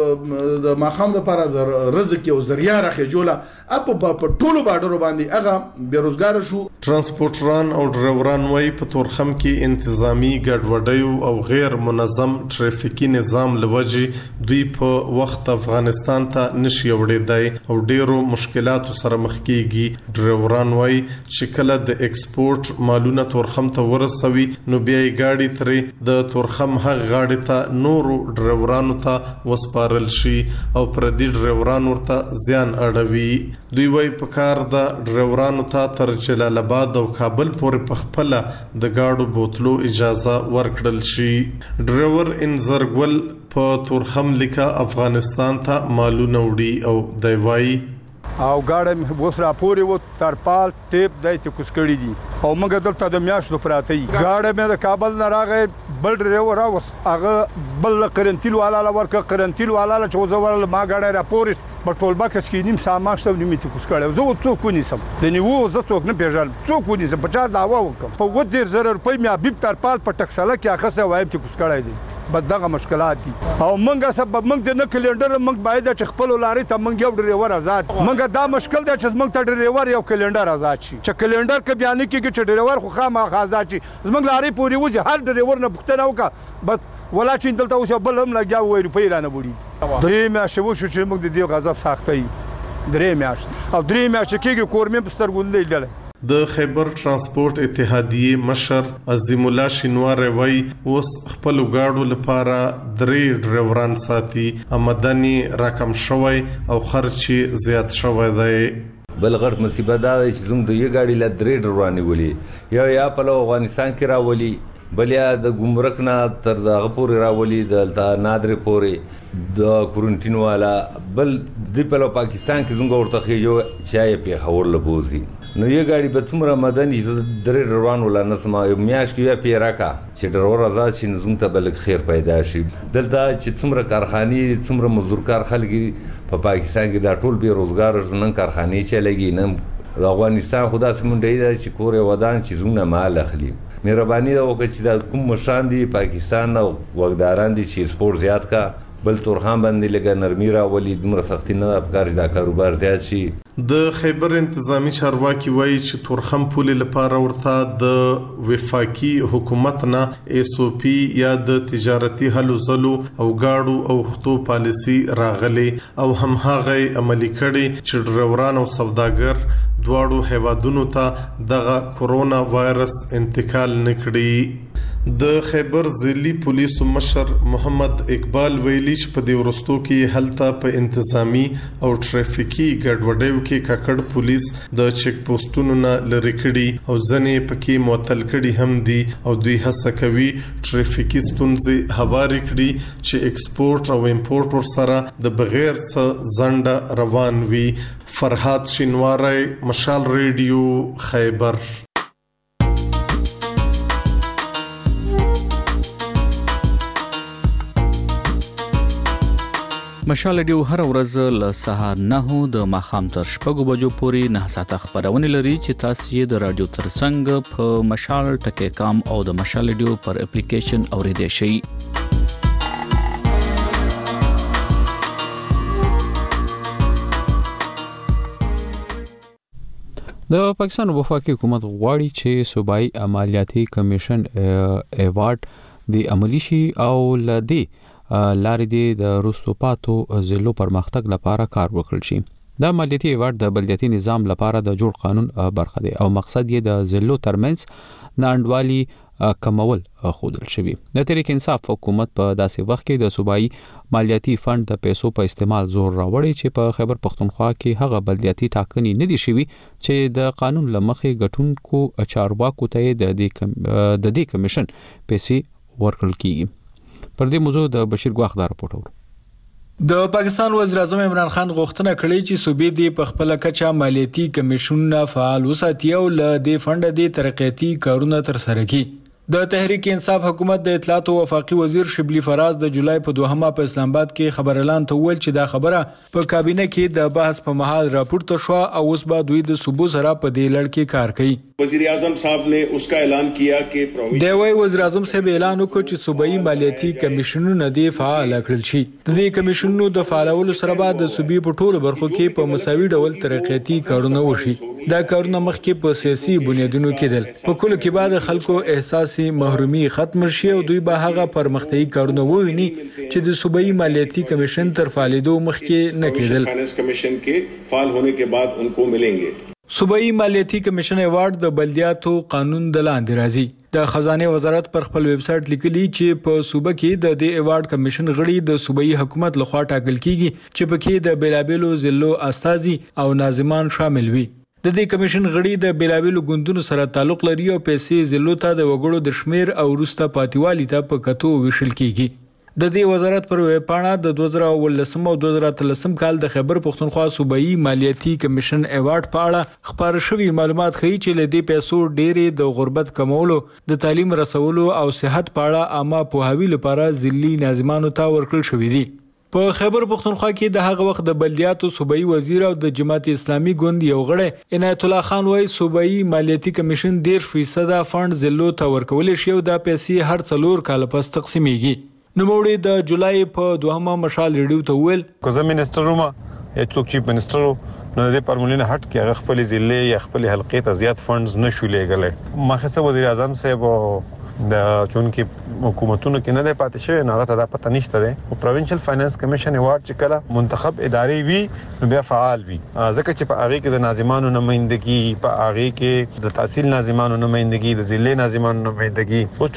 به د ماخام لپاره د رزق او ذریعہ راخه جوړه اپ په ټولو بارډر باندې هغه به روزګار شو. ترانسپورټران او ډرایوران وای په تورخم کې انتظامی ګډوډي او غیر منظم ټریفیکي نظام لوجه دوی په وخت افغانستان ته نشي وړېدای او ډیرو مشکلاتو سره مخ کیږي. ډرایوران وای چې کله د ایکسپورټ مالونه تورخم ته ورسوي نو بیا یې گاډي ترې د تورخم هغه گاډي ته نورو ډرایورانو ته وسپارل شي او پر دې ډرایوران ورته زیان اړوي. دوی وای په کار د ډرایورانو ته تر جلال آباد او کابل پورې په خپل د گاډو بوتلو اجازه ورکړل شي. ډرایور انزرګل په تورخم لیکه افغانستان ته مالونه وړي او دی وای او ګاډه وس را پورې و ترپال ټیپ دای ته کوس کړی دي او موږ دلته د میاشتو پراته یي. ګاډه مې د کابل نه راغې بل ډرایور اوس هغه بل قرنطین والا ورکه قرنطین والا چې وزول ما ګاډه را پورې په ټولبا کې نیم سامان شته نیمه ته کوس کړو زه څوک ونیسم د نیو زه څوک نه پیژل څوک ونیسم په چا داوا وکم په 10000 روپۍ مې حبیب ترپال په ټکسله کې اخسته وایم ته کوس کړای دي بد دغه مشکلات دي او منګه سبب منګ د نه کلندر منګ باید چې خپل لاري ته منګ یو ډرایور آزاد منګه دا مشکل دی چې منګ ته ډرایور یو کلندر آزاد شي چې کلندر کې بیان کیږي چې ډرایور خو خامہ آزاد شي منګ لاري پوری وځي هر ډرایور نه پښتنه وکا بس ولا چې دلته اوس بل هم لګیا وای روپۍ رانه وړي درې میاشتې وشو چې موږ د دې غضب ساختای درې میاشتې او درې میاشتې کېږي کورمې په سترګو لیدل. د خیبر ترانسپورت اتحادیه مشر عظیم الله شینوار وای اوس خپل گاډو لپاره 3 ډرایوران ساتي آمدنی رقم شوی او خرچ زیات شوی دی. بل غټ مصیبت دا چې زموږ د یو گاډي له 3 ډرایورانی ولي یا په افغانستان کې راولي بلیا د ګمرک نه تر دغه پورې راولي د نادر پورې د کورنټین والا بل د پاکستان کې زموږ ورته خېجو چای په خور لبوزي نو یو گاډي به څومره مدني 3 ډروان ولا نسمه میاش کې یا پیراکا چې ډرور آزاد شي زموږ ته بل خیر پیدا شي. دلته چې څومره کارخاني څومره مزدورکار خلک په پاکستان کې دا ټول به روزګار ژوند کارخاني چلېږي نه د افغانستان خدا سمونډي دا چې کور ودان چې زونه مال اخلي. مهرباني دا وکړه چې دا کوم مشان دي پاکستان او وګداران دي چې سپورت زیات کا بل تورخان باندې لګا نرمي راولي دومره سختي نه افکار دا کاروبار زیات شي. د خیبر انتظامی چارواکي وایي چې تورخم پولې لپاره ورته د وفاقي حکومت نه SOP یا د تجارتي هلو ځلو او گاډو او خطو پالیسي راغلي او هم هغه عملي کړي چې ډرایوران او سوداګر دواړو هیوادونو ته دغه کورونا وایرس انتقال نکړي. د خیبر ضلعي پولیسو مشر محمد اقبال ویلي چې په دې ورستو کې هلته په انتظامی او ټریفیکي ګډوډیو کې ککړ پولیس د چیک پوسټونو نه لری کړي او ځنې پکې معطل کړي هم دي او دوی هڅه کوي ټریفیکي ستونزې هواري کړي چې ایکسپورټ او امپورټ ورسره د بغیر څه ځنډ روان وي. فرحات شینواری مشال ریډیو خیبر. مشال ډیو هر ورځ له سهار 9 د ماخام تر 6 بجو پورې 9 ساعته خبرونه لري چې تاسو یې د رادیو ترڅنګ په مشال ټکی کام او د مشال ډیو پر اپلیکیشن اوریدئ شئ. د پاکستان وفاقي حکومت غواړي چې صوبایي عملیاتي کمیشن ایوارډ د عملی شي او لدی لارې د روستوپاتو ضلعو پرمختګ لپاره کار وکړي شي. دا عملیاتي ایوارډ د بلدیاتي نظام لپاره د جوړ قانون برخه دی او مقصد یې د ضلعو ترمنځ ناانډوالي کمول خودل شوی. د تحریک انصاف حکومت په داسې وخت کې د صوبایي مالیاتي فند د پیسو په استعمال زور راوړي چې په خیبر پښتونخوا کې هغه بلدیاتي ټاکنې نه دي شوي چې د قانون لمخې ګټونکو چارواکو ته د دې کمیشن پیسې ورکړل کیږي. پر دې موضوع د بشیر ګواخ دا راپورټ ورو. د پاکستان وزیر اعظم عمران خان غوښتنه کړې چې صوبې د په خپل کچا مالیاتي کمیشنونه فعال وساتي او له دې فند د ترقیاتي کارونه تر سره کړي. د تحریک انصاف حکومت د اطلاعات او وفاقي وزیر شبلی فراز د جولای په 2 په اسلام آباد کې خبر اعلان ته ویل چې دا خبره په کابینه کې د بحث په محل راپورته شو او اوس به دوی د صوبو سره په دې لړ کې کار کوي. وزیر اعظم صاحب نے اس کا اعلان کیا کہ د وزیر اعظم صاحب اعلان وکړ چې صوبایي مالیاتي کمیشنونه د فعال کړل شي. د دې کمیشنونو د فعالولو سره به د صوبې په ټولو برخو کې په مساوي ډول ترقیاتي کارونه وشي. دا کارونه مخکې په سیاسي بنیادونو کېدل. په کلو کې بعد خلکو احساسي محرومي ختم شي او دوی به هغه پرمختګي کارونه وویني چې د صوبایي مالیاتي کمیشن تر فعالیدو مخکې نه کېدل. فائنانس کمیشن کې فعال ہونے کے بعد ان کو ملیں گے. صوبایي مالیاتي کمیشن ایوارډ د بلدیاتو قانون د لاندې راځي. د خزانه وزارت پر خپل ویب سټ لیکلي چې په صوبه کې د دې ایوارډ کمیشن غړي د صوبایي حکومت لخوا ټاکل کیږي چې پکې د بیلابېلو ضلعو استازي او ناظمان شامل وي. د دې کمیشن غړي د بیلابېلو ګوندونو سره تعلق لري او پیسې ضلعو ته د وګړو د شمیر او وروسته پاتیوالي ته په کتو ویشل کیږي. د دې وزارت پر ویب پاڼه د 2019 او 2013 کال د خیبر پښتونخوا صوبایي مالیاتي کمیشن ایوارډ په اړه خبر شوی معلومات ښیي چې له دې پیسو ډېرې د غربت کمولو، د تعلیم رسولو او صحت په اړه عامه پوهاوي لپاره ضلعي ناظمانو ته ورکړل شوی دي. په خیبر پښتونخوا کې د هغه وخت د بلدیاتو صوبایي وزیر او د جماعت اسلامي ګوند یو غړی عنایت الله خان وایي صوبایي مالیاتي کمیشن 10% فند ضلعو ته ورکول شي او دا پیسې هر 4 کال پس تقسیمیږي. نوموړي د جولای په 2 مشال ریډیو ته ویل که زه منسټر وم یا څوک چیف منسټر نو د فارمولینه هټ کې هغه خپل ضلع یا خپل حلقې ته زیات فندز نشو لګلې. مخه وزیر اعظم صاحب د چونکی حکومتونو کې نه دی پاتې شوی نه هغه ته پته نشته دی. او پروینشل فاینانس کمیشن ایوارډ چې کله منتخب ادارې وي نو بیا فعال وي ځکه چې په هغه کې د ناظمانو نمائندګي، په هغه کې د تحصیل ناظمانو نمائندګي، د ضلع ناظمانو نمائندګي. او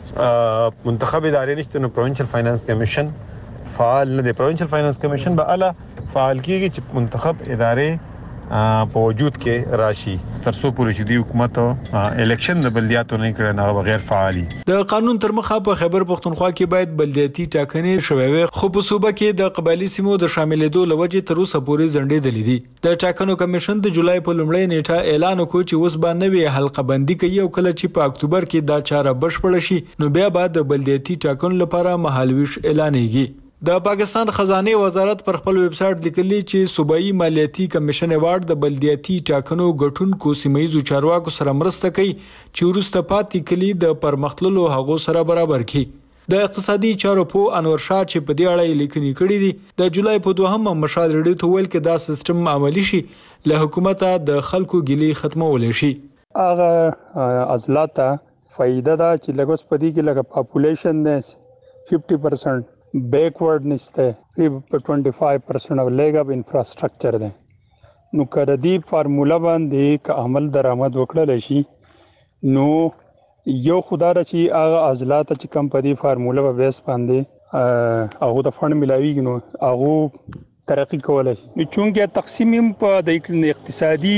چونکی منتخب ادارې نشته نو پروینشل فاینانس کمیشن فعال نه دی. پروینشل فاینانس کمیشن به اعلی فعال کیږي چې منتخب ادارې په وجود کې راشي تر څو پورې چې دی حکومت الیکشن د بلدیاتو نه کړي نه بغیر فعالي. د قانون تر مخه په خیبر پښتونخوا کې باید بلدیاتي ټاکنې شوي وي خو په صوبه کې د قبایلی سیمو د شاملېدو لوجې تر اوسه پورې ځنډېدلې دي. د ټاکنو کمیشن د جولای په لومړۍ نیټه اعلان وکړ چې اوس به نوې حلقه بندي کوي او کله چې په اکتوبر کې دا چاره بشپړه شي نو بیا به د بلدیاتي ټاکنو لپاره مهالویش اعلانېږي. د پاکستان خزانه وزارت پر خپل ویب سټ لیکلي چې صوبایي مالیاتي کمیشن ایوارډ د بلدیاتي ټاکنو ګټونکو سیمایي چارواکو سره مرسته کوي چې وروسته پاتې کلی د پرمختللو هغو سره برابر کړي. د اقتصادي چارو په انور شاه چې په دې اړه لیکنې کړې دي د جولای په 2 مشال ریډیو ته ویل کې دا سیستم عملی شي له حکومت د خلکو ګلی ختمول شي. هغه عضلات فائدہ دا چې لګوس پدې کې لګ پاپولیشن نه 50% بیکورڈ نشته 25% of leg of infrastructure ده. نو کړه دی فارمولا باندې ک عمل درآمد وکړل شي نو یو خدای رچی هغه عضلات چې کم په دې فارمولا په بیس باندې هغه د فند ملاویږي نو هغه ترقی کولای شي. نو چونکه تقسیم په د اقتصادي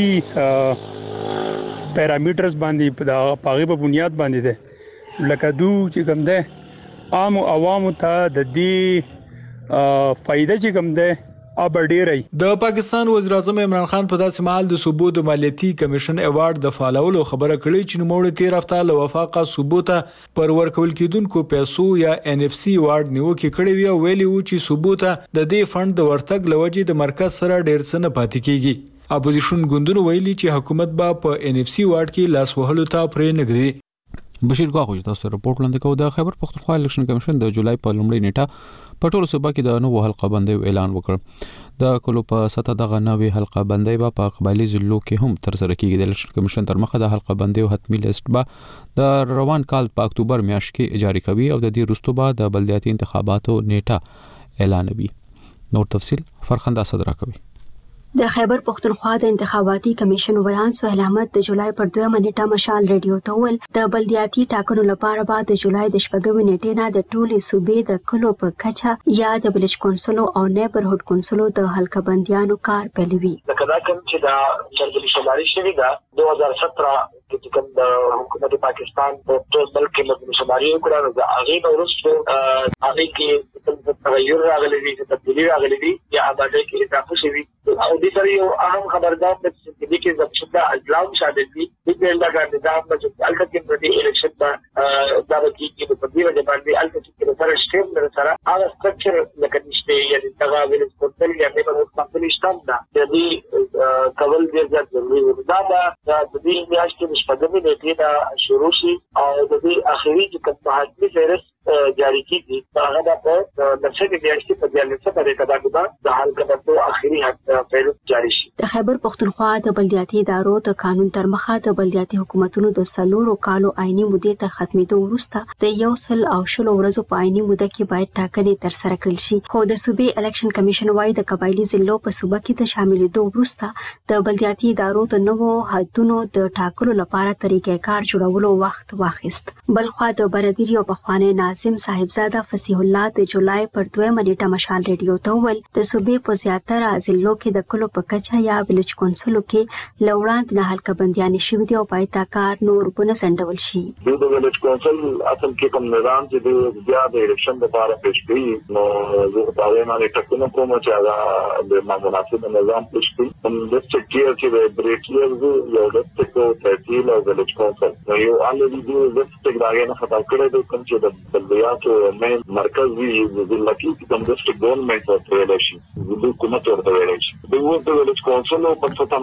پیرامیټرز باندې په پاغه په بنیاد باندې ده لکه دو چې کم ده عام عوامو ته د دې فائدہ چې کوم ده اب ډیرای. د پاکستان وزیر اعظم عمران خان په داسې مهال د صوبو د مالیاتي کمیشن ایوارډ د فعالولو خبره کړې چې نوموړي 13 هفته له وفاقه صوبو ته پر ورکول کېدونکو پیسو یا NFC ایوارډ نیوکه کړې وی او ویلي و چې صوبو ته د دې فند د ورتګ لوجې د مرکز سره ډیر څه نه پاتې کیږي. اپوزیشن ګوندونو ویلي چې حکومت به په NFC ایوارډ کې لاس وهلو ته پرې نه ږدي. بشیر ګواخ تاسو راپورټ وړاندې کوو. د خیبر پښتونخوا الیکشن کمیشن د جولای په لومړۍ نیټه په ټولو صوبه کې د نوو حلقه بندۍ اعلان وکړ. د کلو په سطح دغه نوې حلقه بندۍ په قبایلی ضلعو کې هم تر سره کیږي. د الیکشن کمیشن تر مخه د حلقه بندۍ حتمی لیست به د روان کال په اکتوبر میاشت کې جاری کوي او د دې وروسته به د بلدیاتي انتخاباتو نیټه اعلانوي. نور تفصیل فرخنده صدرا کوي. د خیبر پښتونخوا د انتخاباتي کمیشن ویان سهیل احمد د جولای پر 2 نیټه مشال ریډیو ته ول د بلدیاتي ټاکنو لپاره بعد د جولای د 4 نیټې نه د ټولي صوبې د کلو په کچه یا د ویلج کونسلو او نیبرهود کونسلو د حلقه بندیانو کار پیلوي. دا کوم چې دا سرګلی شماري شوی دا 2017 کې کوم د حکومت پاکستان په ټول ملک کې د شماري کړه د هغه ورسره هغه کې تغیر راغلی دی چې تبدیلی راغلی دی یا آبادی کې اضافه شوی او د سره یو اهم خبردار د دې کې ځکه اجلام شامل دي د دې نظام چې الکه کې د الیکشن په دا د کې په دې وجه باندې الکه کې سره سټیم سره هغه سټرکچر لکه نشته یعنی دا ویل کوتل یا نه په خپل اسلام دا د دې کول دې ضروري دا د دې میاشتې شپږمې نیټې دا شروع شي او د دې اخیری چې کوم حادثه فهرست جاری کیږي هغه د نشته میاشتې په ځای څخه د کډاګدا د حل کډو اخیری فهرست جاری شي. د خیبر پښتونخوا د بلدیاتي ادارو د قانون تر مخه د بلدیاتي حکومتونو د سلورو کالو آئینی مودې تر ختمېدو وروسته د 100 او 10 ورځو په آئینی موده کې باید ټاکنې تر سره کړل شي. خو د صوبې الیکشن کمیشن وايي د قبایلی ضلعو په صوبه کې د شاملېدو وروسته د بلدیاتي ادارو د نوو حدونو د ټاکلو لپاره طریقې کار جوړولو وخت واخیست. بلخوا د بردیری او بخوانه ناظم صاحبزاده فصیح الله د جولای پر 2 نیټه مشال ریډیو ته ول د صوبې په زیاتره ضلعو کې د کلو په کچه یا ویلج کونسلو کې لوړاند نه حلقه بندیان شوی دی او پایتا کار نور بونه سندول شي. د ویلج کونسل اصل کې کوم نظام چې د زیات الیکشن لپاره پیش کړي نو زه په اړه نه ټکو کوم چې هغه د مناسب نظام پیش کړي هم د سټیټ کې د بریټیرز یو د ټکو ترتیب او ویلج کونسل نو یو الریډي د سټیټ داګه نه خطر کړی د کوم چې د بلدیاتو مین مرکز وی د لکې کوم د سټیټ ګورنمنت ورته ویل شي د حکومت ورته ویل شي د ویلج کونسل په څه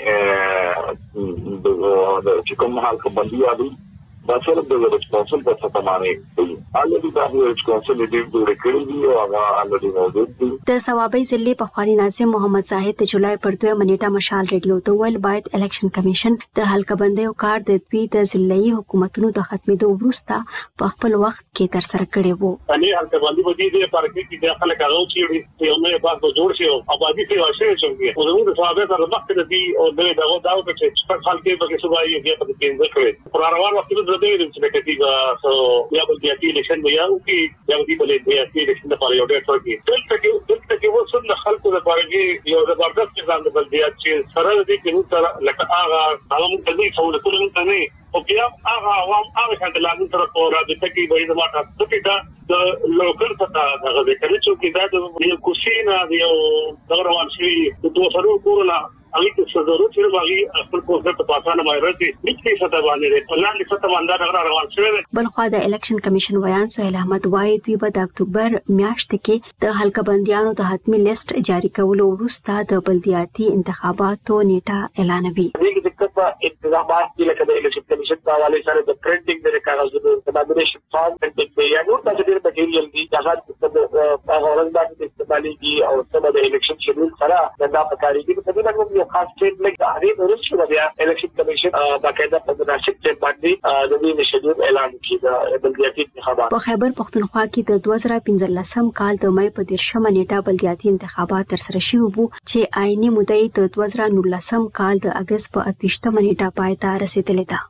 تمامه د کوم حال کې بندي دي دا سره د ویلج کونسل په څه تمامه الریډي د ویلج کونسل د دې کړي دي او هغه الریډي موجود دي. د ثوابي ضلع په خواني ناظم محمد زاهد د جولای پر 2 نیټه مشال ریډیو ته ول باید الیکشن کمیشن د حلقه بندیو کار د دوی د ضلعي حکومتونو د ختمېدو وروسته په خپل وخت کې تر سره کړی وو. اني حلقه بندي بدی د پارکې کې د خلک هغه چې یو نه بار په جوړ شي او آبادی په واسطه شوی او د ثوابي سره وخت د دې او دغه داو چې په خلک کې په صوبایي کې په کې ذکر پر روان وخت د دې چې کېږي یا بلدیاتي الیکشن یا یا د بلدیاتي الیکشن لپاره یو ډېر څه دلته کې وصل د خلکو لپاره یو زبردست نظام د بلدیات چې سره د دې کې سره لکه هغه متدي سہولتونه نه او بیا هغه عوام هغه څنګه لاګو سره کورا د تکي به د ماته څه دا د لوکل پتا هغه د کله چې دا د یو کوشینا د یو دغروان شي د دوسرو کورلا اغه څه ضرورت لري باغی خپل کوڅه په پاسانه مایرتي نکته ستا باندې په لاندې ستا باندې روان شوی. بلخوا د الیکشن کمیشن ویان سهیل احمد وايي دوی په د اکتوبر میاشت کې د حلقه بندیانو د حتمی لیست جاری کولو وروسته د بلدیاتي انتخاباتو نیټه اعلانوي. دغه دغه انتظامات چې لکه د الیکشن کمیشن په حواله سره د پرنټینګ د کاغذونو د نامینیشن فارم پرنټینګ یا نور تاسو ډیر مټیریل دي چې هغه اورنګ باندې استعمالي دي او سبا د الیکشن شیډول سره دا پکاري دي په دې باندې خاص سټیټ لګ هغه ورسره بیا الیکشن کمیشن باقاعده په مناسب ځای باندې د دې شیډول اعلان کړي د بلدیاتي انتخابات. په خیبر پښتونخوا کې د 2015 کال د مې په 10 نیټه بلدیاتي انتخابات تر سره شوي وو چې آئینی مودې د 2019 کال د اگست په 28 نیټه پای ته رسیدلې ده.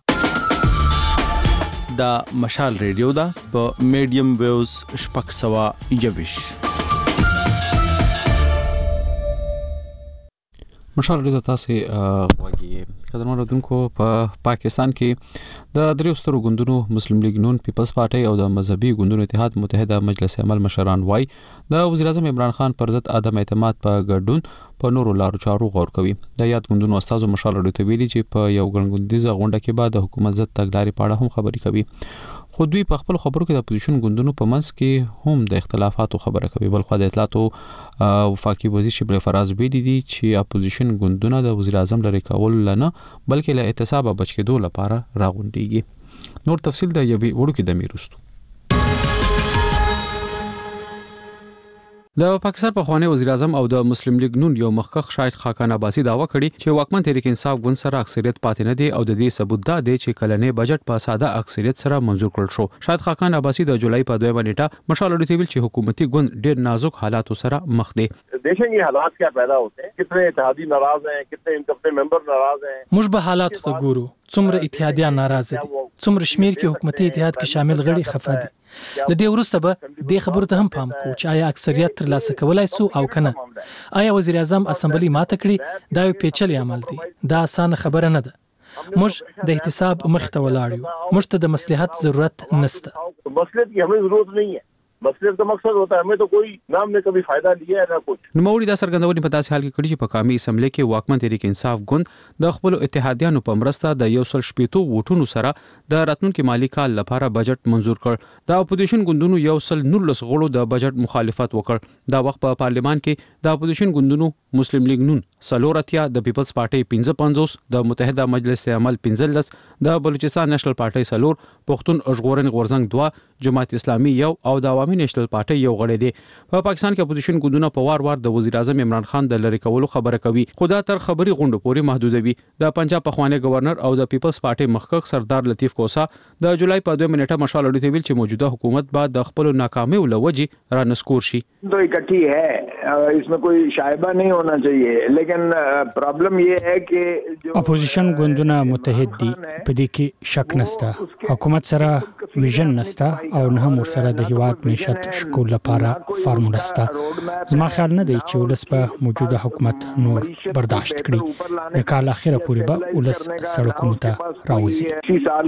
دا مشال ریډیو دا په میډیم ویوز شپږ سوا یوش مشال ریډیو تاسو واګي قدرمن رودونکو په پاکستان کې د دریو سترو ګوندونو مسلم لیگ نون پیپلز پارټي او د مذهبي ګوندونو اتحاد متحده مجلس عمل مشران وای د وزیر اعظم عمران خان پر ضد عدم اعتماد په ګډون په نورو لارو چارو غور کوي. د یاد ګوندونو استادو مشال ریډیو ته ویلي چې په یو ګڼګوندیزه غونډه کې بعد حکومت ضد تګلارې پاړه هم خبري کوي. خو دوی په خپل خبرو کې د اپوزیشن ګوندونو په منځ کې هم د اختلافاتو خبره کوي. بلخو د اطلاعاتو وفاقي وزیر شبل فراز ویلي دي چې اپوزیشن ګوندونه د وزیر اعظم لری کول نه بلکې له اعتصاب بچ کېدو لپاره راغونډيږي. نور تفصیل د یوې وړو کې د میروستو د پاکستان پخوانی وزیر اعظم او د مسلم لیگ نون یو مخکخ شاهد خاقان عباسی داوا کړی چې واکمن تحریک انصاف ګوند سره اکثریت پاتې نه دی او د دې ثبوت دا دی چې کلنې بجټ په ساده اکثریت سره منزور کړل شو. شاهد خاقان عباسی د جولای په 2 نیټه مشال اډو ویل چې حکومتي ګوند ډېر نازک حالات سره مخ دی. देखेंगे हालात क्या पैदा होते हैं, कितने इत्तेहादी नाराज हैं, कितने इनके मेंबर नाराज हैं. موږ به حالات ته ګورو څومره اتحادیان ناراض دي, څومره شمیر کې حکومتي اتحاد کې شامل غړي خفه دي. د دې وروسته به د خبرو ته هم پام کوو چې آیا اکثریت تر لاسه کولای سو او کنه. آیا وزیر اعظم اسمبلی ماته کړی دا یو پیچلي عمل دی, دا اسانه خبره نه ده. موږ د احتساب مخ ته ولاړ یو, موږ ته د مصلحت ضرورت نشته. مصلحت کی हमें जरूरत नहीं है, مصلحت کا مقصد ہوتا ہے, ہمیں تو کوئی نام نے کبھی فائدہ لیا ہے نہ کچھ. نوموړي دا څرګندونې په داسې حال کې کړي چې په قومي اسمبلی کې واکمن تحریک انصاف ګوند د خپل اتحادیانو په مرسته د 170 ووټونو سره د راتلونکي مالی کال لپاره بجټ منزور کړ. د اپوزیشن ګوندونو 119 غړو د بجټ مخالفت وکړ. دا وخت په پارلیمان کې د اپوزیشن ګوندونو مسلم لیگ نون سلورتیا, د پیپلز پارټي 55, د متحده مجلس عمل 15, د بلوچستان نېشنل پارټي سلور, پښتون ژغورنې غورځنګ 2, جماعت اسلامي 1 او د عوامي نېشنل پارټي یو غړی دی. په پاکستان کې اپوزیشن ګوندونه په وار د وزیر اعظم عمران خان د لری کولو خبره کوي, خو دا تر خبري غونډو پورې محدودوي. د پنجاب پخوانی گورنر او د پیپلز پارټي مخکښ سردار لطیف کوسا د جولای په 2 نیټه مشال اډو ویل چې موجوده حکومت بعد د خپل ناکامیو لوجي را نسکور شي. तो इकट्ठी है, इसमें कोई शायबा नहीं होना चाहिए, लेकिन प्रॉब्लम ये है कि اپوزیشن ګوندونه متحد دي, په دې کې شک نشته. حکومت سره ویژن نشته او نه هم ورسره د هیواد معیشت شکول لپاره فارمولا شته. زما خیال نه دی چې ولس په موجوده حکومت نور برداشت کړي. د کال اخره پورې به ولس سړکونو ته راوځي. इसी साल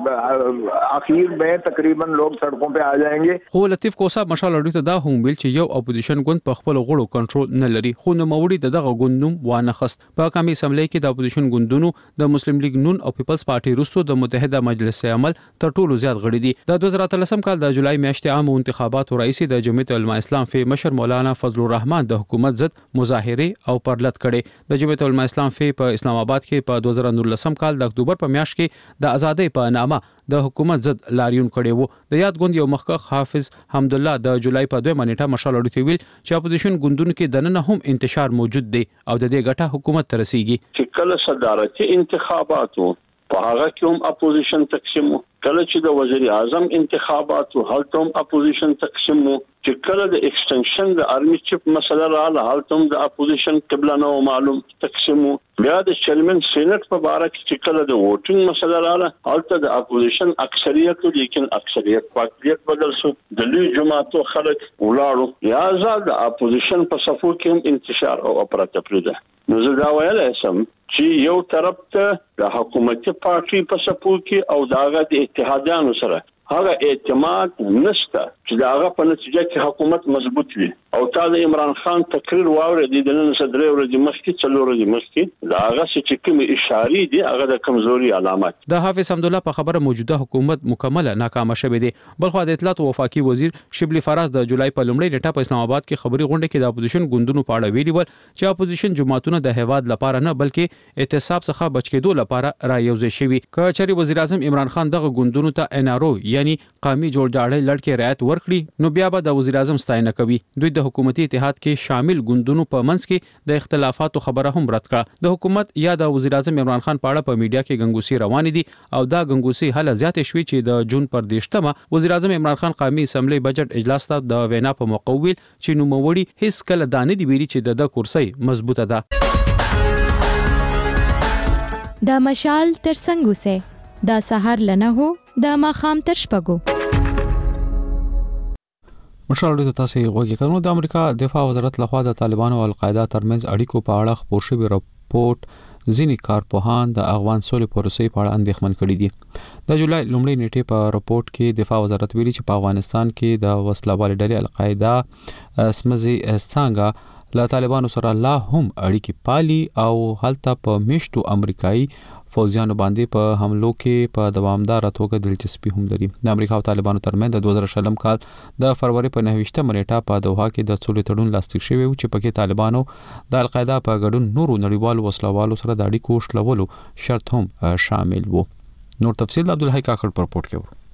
के आखिर में तकरीबन लोग सड़कों पे आ जाएंगे. خو لطیف کوسا مشال اډو ته دا هم ویل چې یو اپوزیشن ګوند په خپل غړو کنټرول نه لري, خو نوموړي دغه ګوند نوم وانه خست. په قومي اسمبلی کې د اپوزیشن ګوندونو د مسلم لیگ نون او پیپلز پارټي وروسته د متحده مجلس عمل تر ټولو زیات غړي دي. د 2013 کال د جولای میاشتې عام انتخاباتو رئیس د جمعیت علماء اسلام فی مشر مولانا فضل الرحمن د حکومت ضد مظاهره او پرلط کړي. د جمعیت علماء اسلام فی په اسلام آباد کې په 2019 کال د اکتوبر په میاشت کې د ازادۍ په نامه د حکومت ضد لاریون کړي وو. د یاد ګوند یو مخکښ حافظ حمد الله د جولای په 2 نیټه مشال اډو ویل چې اپوزیشن ګوندونو کې دننه هم انتشار موجود دی او د دې ګټه حکومت ته رسیږي. چې کله صدارتي انتخاباتو په هغه کې هم اپوزیشن تقسیم, کله چې د وزیر اعظم انتخاباتو هلته هم اپوزیشن تقسیم, چې کله د ایکستنشن د آرمی چیف مسله رااله هلته هم د اپوزیشن قبله نه معلوم تقسیم, بیا د چیرمن سېنات په اړه چې کله د ووټینګ مسله رااله هلته د اپوزیشن اکثریت, لیکن اکثریت پاکیت بدل شو, د لوی جماعتو خلک ولاړو, یا زاد د اپوزیشن په صفو کې هم انتشار او افراطفری ده. نو زه دا ویلای شم چې یو طرف ته د حکومتي پارټي په صفو کې او داغه د اتحادیانو سره هغه اعتماد نشته چې داغه په نتیجه کې حکومت مضبوط وي. او تا د عمران خان تقریر واورېدی د نن صدرې ورځې مخکې 4 ورځې مخکې داغه چې کوم اشارې دي هغه د کمزوري علامات. د حافظ حمد الله په خبره موجوده حکومت مکمل ناکام شوه دی. بلخو د اطلاعات او وفاقي وزیر شبلی فراز د جولای په لومړۍ نیټه په اسلام آباد کې خبري غونډه کې د اپوزیشن ګوندونو په اړه ویلي ول چې اپوزیشن جماعتونه د هیواد لپاره نه بلکې اعتصاب څخه بچ کېدو لپاره رايوځي شوی. کچري وزیر اعظم عمران خان دغه ګوندونو ته NRO یعنی قومي جوړجاړی لړ کې رعایت ورکړي نو بیا به د وزیر اعظم ستاینه کوي. دوی د حکومتي اتحاد کې شامل ګوندونو په منځ کې د اختلافاتو خبره هم رد کړه. د حکومت یا د وزیر اعظم عمران خان په اړه په میډیا کې غنګوسی روان دي او دا غنګوسی حل زیات شوي چې د جون پر 10مه وزیر اعظم عمران خان قومي اسمبلی بجټ اجلاس ته د وینا په موقع ویل چې نوموړي هیڅ کله دانه دی ویلي چې د کرسي مضبوطه ده. د مشال تر څنګ وسه د سحر لنه هو د ماخام تر شپګو. مشال د تاسو غوږی کړو. د امریکا دفاع وزارت لخوا د طالبانو او القاعده ترمنځ اړیکو په اړه خبر شوی راپورټ ځینی کارپوهان د افغان سولې پروسې په اړه اندېښمن کړي دي. د جولای لومړۍ نیټې په راپورټ کې دفاع وزارت ویلي چې په افغانستان کې د وسلوال ډلې القاعده سمزي څنګه له طالبانو سره لا هم اړیکې پالي او هلته په میشتو امریکایي فوجیانو باندې په حملو کې په دوامدار توګه دلچسپي هم لري. د امریکا او طالبانو ترمنځ د 2020 کال د فروری په 9 نیټه په دوحه کې د څولې تړون لاسلیک شوی و چې پکې طالبانو د القاعده په ګډون نورو نړیوالو وسلوالو سره د اړیکو شلولو شرط هم شامل وو. نور تفصیل عبدالحی کاکړ پر رپورټ کې.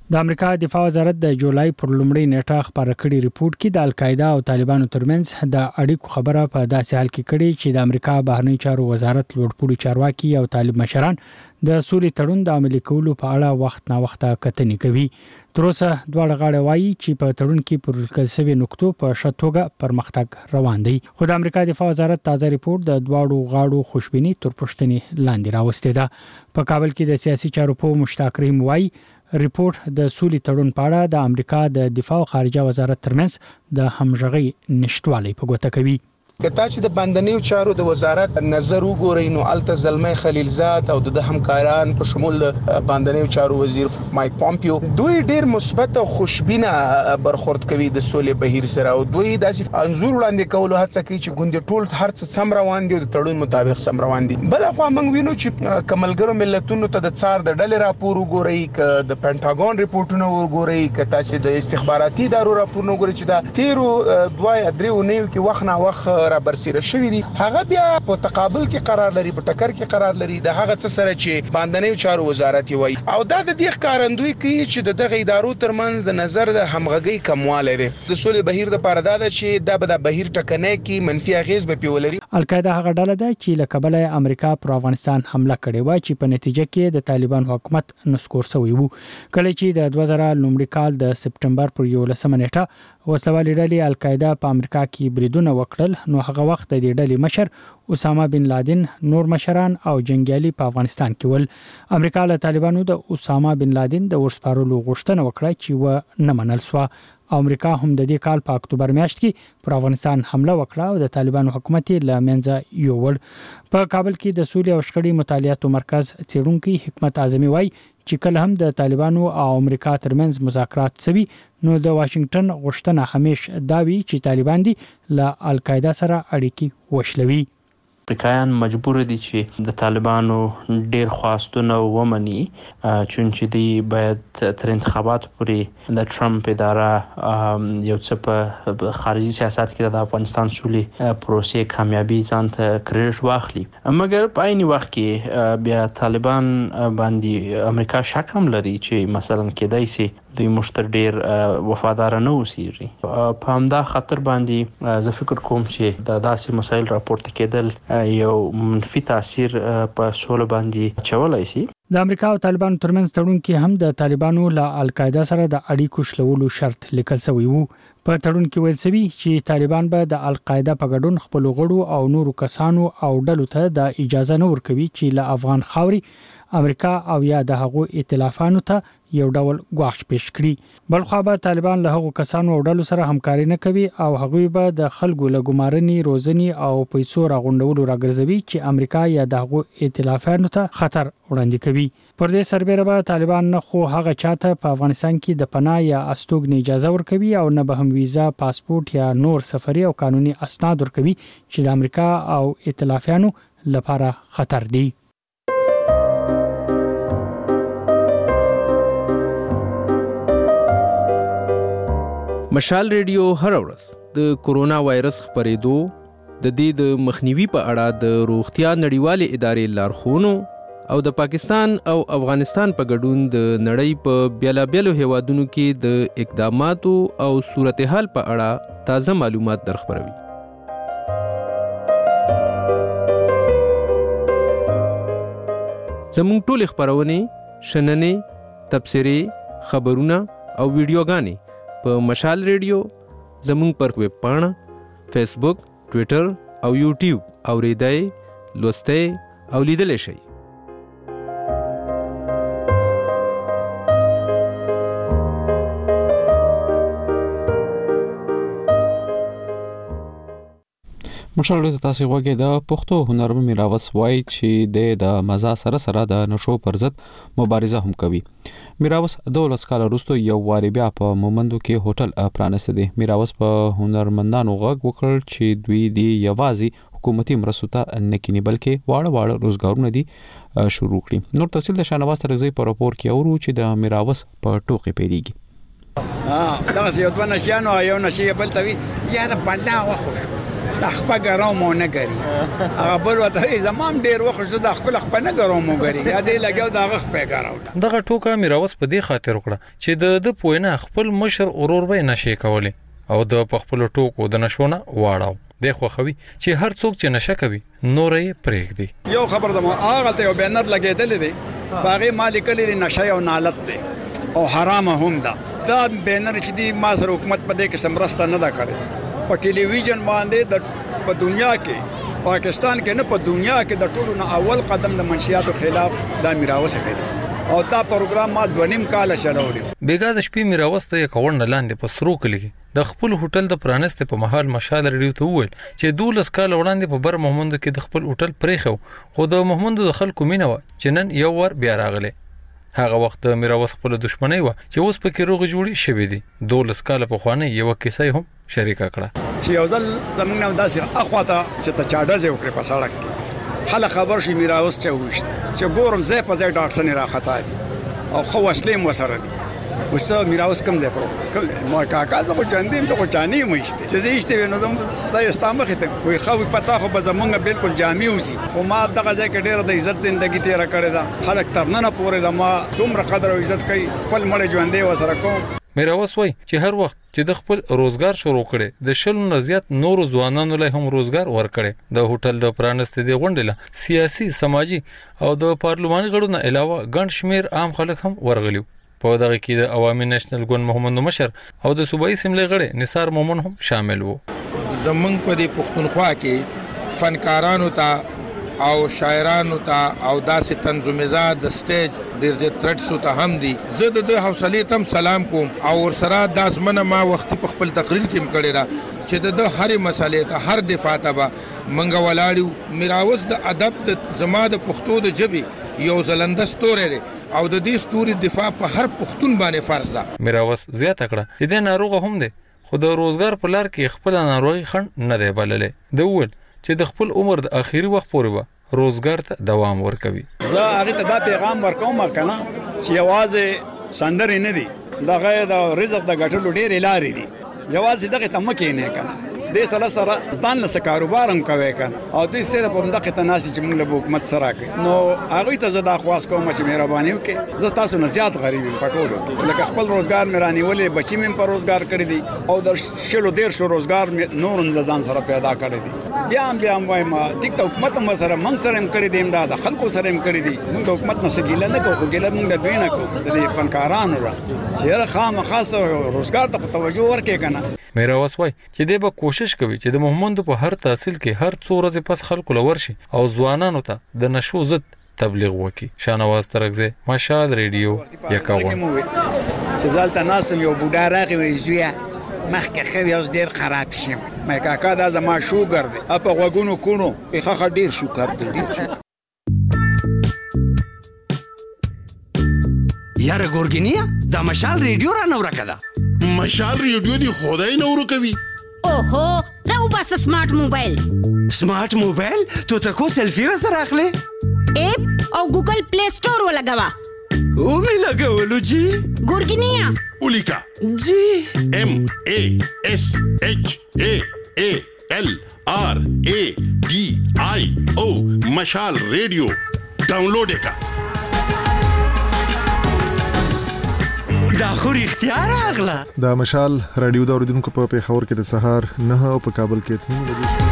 د امریکا دفاع وزارت د جولای پر لومړۍ نیټه خبره کړې ریپورت کې د القاعده او طالبانو ترمنځ د اړیکو خبره په داسې حال کې کړې چې د امریکا بهرنی چارو وزارت لوړپوړي چارواکي او طالب مشران د سولې تړون د عملي کولو په اړه وخت نا وخت کتنې کوي. تر اوسه دواړه غاړې وایي چې په تړون کې پر لیکل شوی نقطو په ښه توګه پرمختګ روان دی. خو د امریکا دفاع وزارت تازه ریپورت د دواړو غاړو خوشبیني تر پوښتنې لاندې راوستې ده. په کابل کې د سیاسي چارو په مشتاق رحیم وایي ریپورت د سولې تړون په اړه د امریکا د دفاع او خارجه وزارت ترمنځ د همغږۍ نشټوالی په ګوته کوي. کته چې د باندنیو چارو د وزارت نظر وګورئ نو الته زلمي خلیلزاد او د همکاران په شمول باندنیو چارو وزیر مایک پامپیو دوی ډیر مثبت او خوشبینه برخورد کوي د سولې بهیر سره او دوی داسې انزور وړاندې کولو هڅه کوي چې ګوند ټول هرڅ سم روان دي او د تړون مطابق سم روان دي. بل خو موږ وینو چې کملګرو ملتونو ته د څار د ډلې راپور وګورئ ک د پینټاګون ریپورتونه وګورئ ک تاسو د استخباراتي ادارو راپورونه وګورئ چې دا تیرو دوه درې ونیو کې وخت نه وخت را برسیره شوې دي. هغه بیا په تقابل کې قرار لري، په ټکر کې قرار لري د هغه څه سره چې باندنیو چارو وزارت وایي او دا د دې ښکارندوی کوي چې دغه ادارو ترمنځ د نظر د همغږۍ کمواله دی. د سولې بهیر د پاره دا چې دا به د بهیر ټکنۍ کې منفي اغیز به پیولري. القاعده هغه ډله ده چې له کبله امریکا پر افغانستان حمله کړې و چې په نتیجه کې د طالبان حکومت نسکور شوی وو. کله چې د 2000 لومړي کال د سپټمبر پر 11 نیټه وسلوالې ډلې القاعده په امریکا کې بریدونه وکړل نو هغه وخت د دې ډلې مشر اسامه بن لادن نور مشران او جنگیالي په افغانستان کې ول. امریکا له طالبانو د اسامه بن لادن د ورسپارلو غوښتنه وکړه چې و نه منل سو. امریکا هم د دې کال په اکتوبر میاشت کې پر افغانستان حمله وکړه او د طالبانو حکومت له منځه یووړ. په کابل کې د سولې او شخړې مطالعاتو مرکز څېړونکي حکمت اعظمي وایي چې کله هم د طالبانو او امریکا ترمنځ مذاکرات شوي نو د واشنگټن غوښتنه همیشه دا وی چې طالبان دي له القاعده سره اړیکې وشلوي. امریکایان مجبور دي چې د طالبانو ډیر خواستونه ومني چې دی باید تر انتخابات پورې د ټرمپ اداره یو څه په خارجي سیاست کې د افغانستان سولې پروسې کامیابی ځان ته کریډټ واخلي. مګر په عین وخت کې بیا طالبان باندې امریکا شک هم لري چې مثلا کېدای شي دوی مشتر ډیر وفادار نه اوسېږي. په همدا خاطر باندې زه فکر کوم چې د داسې مسایل راپورته کېدل یو منفي تاثیر په سولې باندې چولای شي. د امریکا او طالبانو ترمنځ تړون کې هم د طالبانو له القاعده سره د اړیکو شلولو شرط لیکل شوی وو. په تړون کې ویل شوی چې طالبان به د القاعده په ګډون خپل غړو او نورو کسانو او ډلو ته د اجازه نه ورکوي چې له افغان خاوري امریکا او یا د هغو ائتلافانو ته یو ډول غواړ پیش کړي. بل خو به طالبان له هغو کسانو او ډلو سره همکاري نه کوي او هغوی به د خلکو له ګمارنې روزنی او پیسو راغونډولو راګرځوي چې امریکا یا د هغو ائتلافانو ته خطر وړاندې کوي. پر دې سربېره به طالبان نه خو هغه چاته په افغانستان کې د پناه یا استوګنې اجازه ورکوي او نه به هم ویزا، پاسپورت یا نور سفري او قانوني اسناد ورکوي چې د امریکا او ائتلافانو لپاره خطر دي. مشال ریډیو هر ورځ د کورونا وایرس خپرېدو د دې د مخنیوي په اړه د روغتیا نړیوالې ادارې لارښوونو او د پاکستان او افغانستان په ګډون د نړۍ په بیلابیلو هیوادونو کې د اقداماتو او صورتحال په اړه تازه معلومات درخبروي. زموږ ټول خبرونه، شننې، تبصرې، خبرونه او ویډیوګانې په مشال ریډیو، زموږ پر ویب پاڼه، فیسبوک، ټویټر او یوټیوب اوریدای، لوستای او لیدلای شئ. مشال ته تاسو وګورئ د پښتو هنرمند میراوس وای چې د مزه سره سره د نشو پر ضد مبارزه هم کوي. میراوس 12 کال وروسته یو واری بیا په مومندو کې هوټل پرانسته دي. میراوس په هنرمندانو غږ وکړ چې دوی دی یوازې حکومتي مرستو ته نه کینی بلکې واړه روزګارونه دي شروع کړي. نور تفصیل د شانواز ترغزي په راپور کې اورو چې د میراوس په ټوکې پیریږي. دا یو دوه نشانو یو نشي بل توی یا د پنده واخو د خپل ګرامو نه ګری هغه بل وته زمام ډیر وخت زه د خپل نه ګرامو ګری یا دې لګاو د هغه خپل ګراو دغه ټوکه میراوس په دې خاطر وکړه چې د پوینه خپل مشر اورور به نشي کولی او د خپل ټوکو د نشونه واړاو د خوخوي چې هر څوک چې نشه کوي نورې پرېږدي یو خبر د هغه ته یو بینر لګیدل دي باغې مالک لري نشه او نالت دي او حرام هم دا بینر چې دی ما سره حکومت په دې کې سمرسته نه دا کړی په ټلویزیون باندې په دنیا کې پاکستان کې نه په دنیا کې د ټولو نه اول قدم د منشیاتو خلاف دا میراوس خېده او دا پروګرام ما 2.5 کال چلولو بیګا د شپې میراوس ته کورن لاندې په سرو کلی د خپل هوټل د پرانست په محل مشال ریډیو ته وویل چې 12 کال وړاندې په بر محمد کې د خپل هوټل پرېخو خو د محمد د خلکو مینه و چې نن یو ور بیا راغله هغه وخت میراوس خپل دښمنۍ و چې اوس پکې روغ جوړی شوې دي 12 کال په خوانه یو کیسه هم شریکه کړه چې یو ځل زمونږ داسې اخواته چې ته چاډه زه وکړې په سړک کې حاله خبر شي میراوس ته وښت چې ګورم زه په ځای ډاکټر نه راختا دي او خو اسلام وسره دي وسه میراوس کم دی پرو ما کاکا زه چاندین ته چانی مېشته چې زه ایشته نو دا استامه خته وي خو پتا خو به زمونږ بالکل جامع وسی خو ما دغه ځای کې ډېر د عزت ژوندۍ تیر کړې ده خلک ترنه پورې د ما دومره قدر او عزت کوي خپل مړ ژوندۍ وسره کوم میراوس وای چې هر وخت چې د خپل روزګار شروع کړي د شلو نه زیات نور ځوانانو له هم روزګار ورکړي د هوټل د پرانست دی غونډله سیاسي سماجی او د پارلماني غړو نه علاوه ګڼ شمیر عام خلک هم ورغلیو په دغه کې د عوامي نېشنل ګوند محمد مشر او د صوبایي سیملې غړي نثار مومن هم شامل وو زمونږ په دې پښتونخوا کې فنکارانو ته او شاعرانو ته او داسې تنظیمزاد د سټیج ډېر ډېر ترټسو ته هم دي زه د حوصلې تم سلام کوم او ورسره داسمنه ما وختي په خپل تقریر کې مکړی را چې د هر مسلې ته هر دفاع ته به منګه ولاړو میراوس د ادب د زما د پښتو د ژبې یو زلنده ستوری دی او د دې ستوري دفاع په هر پښتون باندې فرض ده میراوس زیاته کړه چې د ناروغ هم دی خو د روزګار په لار کې خپل ناروغي خند نه دی بللې د ول چې د خپل عمر د اخیری وخت پورې به روزګار ته دوام ورکوي زه هغه ته دا پیغام ورکوم کنه چې یوازې سندرې نه دي دغه د رزق د ګټلو ډېر لارې دي یوازې دغه تمکه نه کنه د سره ځان له کاروبار هم کوي کنه او د سره په دغه تناسي چې موږ له حکومت سره کوي نو هغه ته زه د خواص کوم چې مهرباني وکړي زه تاسو نه زیات غریب پټولو لکه خپل روزګار مې رانیولې بچی مې په روزګار کړی دي او د شلو ډیر شو روزګار مې نور د ځان سره پیدا کړی دي بیا وایم ټیک ټاک حکومت هم سره من سره هم کړی دي د خلکو سره هم کړی دي موږ حکومت نه سګیل نه کوو ګیله موږ د دوی نه کوو د فنکارانو را چې خامخا روزګار ته توجه ورکړي کنه میراوس وای چې دی به کوشش کوي چې د محمد په هر تحصیل کې هر څو ورځې پس خلکو لورشي او ځوانانو ته د نشو ضد تبلیغ وکړي شانواز ترغزه مشال ریډیو یکاوه چې ځالته ناسم یو بوډا راغی وی زویا مخکې خو یو ډیر خراب شي مې کاکا دا زما شوګر دی په غوګونو کونو یې ډیر شوګر دی یاره ګورګینیا دا مشال ریډیو را نو راکدا مشال ریډیو دی خدای نو ورکوي اوهو راو بس سمارټ موبایل تو تکو سیلفی را سره اخلي اپ او ګوګل پلی سٹور ولګوا او می لګولو جی ګورګینیا اولیکا جی MASHALRADIO مشال ریډیو ډاونلوډ کا دا خو اختیار اغلا دا مشال رادیو د اوریدونکو په پیښور کې د سهار 9 او په کابل کې 3 بجې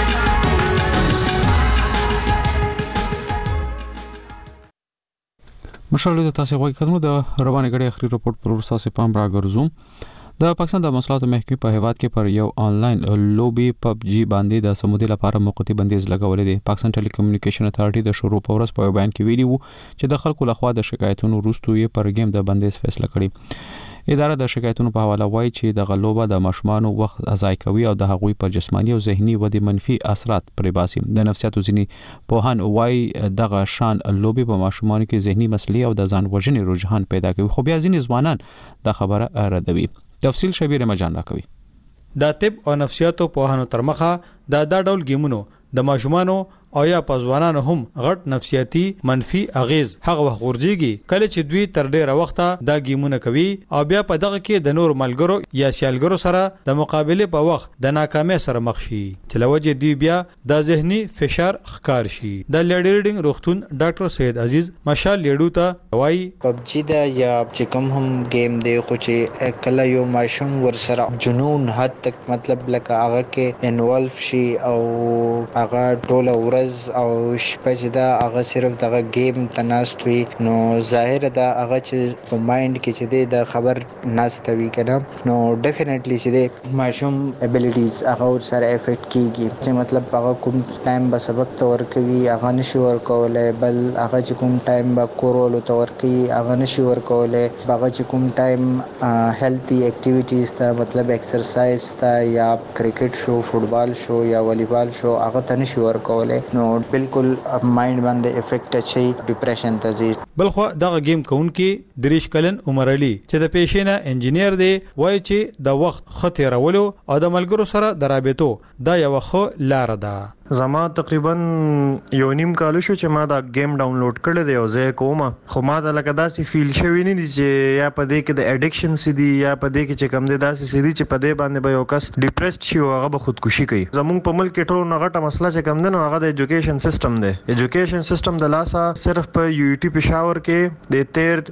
مشال د تاسو غوښتنه کړو د روانه غړي اخري رپورت پر ورساسه پام راګرځوم د پاکستان د مسلاتو محکمې په هیواد کې پر یو آنلاین لوبي PUBG باندې د سمودي لپاره موقتی بندیز لګولې دي پاکستان ټیلیکومونیکیشن اتھارټي د شروع په ورځ په بیان کې ویلي وو چې د خلکو لخوا د شکایتونو وروسته یې پر گیم د بندیز فیصله کړې اداره د شکایتونو په حواله وایي چې د غلوبه د ماشومانو وخت ضایع کوي او د هغوی په جسماني او ذهني ودې منفي اثرات پرې باسي د نفسیاتو ځینې پوهان وایي دغه شان لوبي په ماشومانو کې ذهني مسلې او د ځان وژنې رجحان پیدا کوي خو بیا ځینې ځوانان د خبره ردوي تفصیل شبیر مجان راکوي د طب او نفسیاتو پوهانو تر مخه دا ډول گیمونو د ماشومانو او یا په ځوانانو هم غټ نفسیاتي منفي اغیز هغه وخت ورځيږي کله چې دوی تر ډیره وخته دا گیمونه کوي او بیا په دغه کې د نور ملګرو یا سیالګرو سره د مقابله په وخت د ناکامۍ سره مخ شي چې لوجه دی بیا د ذهني فشار ښکار شي د لیډ ریډینګ روغتون ډاکټر سید عزیز مشال لیډو ته وایي پبجی دا یا چې کوم هم گیم دی خو چې کله یو ماشوم ور سره جنون حد تک مطلب لکه هغه کې انوالو شي او هغه ټول ورځ او شپه چې دا هغه صرف دغه گیم تناست وي نو ظاهر دا هغه چې په مایند کې چې د خبر ناستوي کنه نو ډیفینیټلی چې د ماشوم ابیلیټیز هغه ور سره افیکټ کیږي چې مطلب هغه کوم ټایم به سبق ته ورکوي هغه نشي ورکولای بل هغه چې کوم ټایم به کورولو ته ورکوي هغه نشي ورکولای هغه چې کوم ټایم هیلتي اکټیویټیز ته مطلب ایکسرسایز ته یا کرکټ شو فوتبال شو یا والیبال شو هغه ته نشي ورکولای نو بالکل مایند باندې افیکټ شي ډیپریشن ته ځي بلخو دغه گیم کوونکی دریش کلن عمر علي چې د پیشینه انجینیر دی وایي چې د وخت خطر راولو او د ملګرو سره د رابطو دا یو خو لار ده زما تقریبا یو نیم کال شو چې ما دا گیم ډاونلوډ کړی دی او زه کوم خو ما دا لکه داسې فیل شوی نه دي چې یا په دې کې د اډیکشن سي دي یا په دې کې چې کم دي داسې سي دي چې په دې باندې به یو کس ډیپریسډ شي او هغه به خودکشي کوي زموږ په ملک کې ټول نغټه مسله چې کم ده نو هغه د ایجوکیشن سیستم دی ایجوکیشن سیستم د لاسه صرف په یو ټي پېښور کې د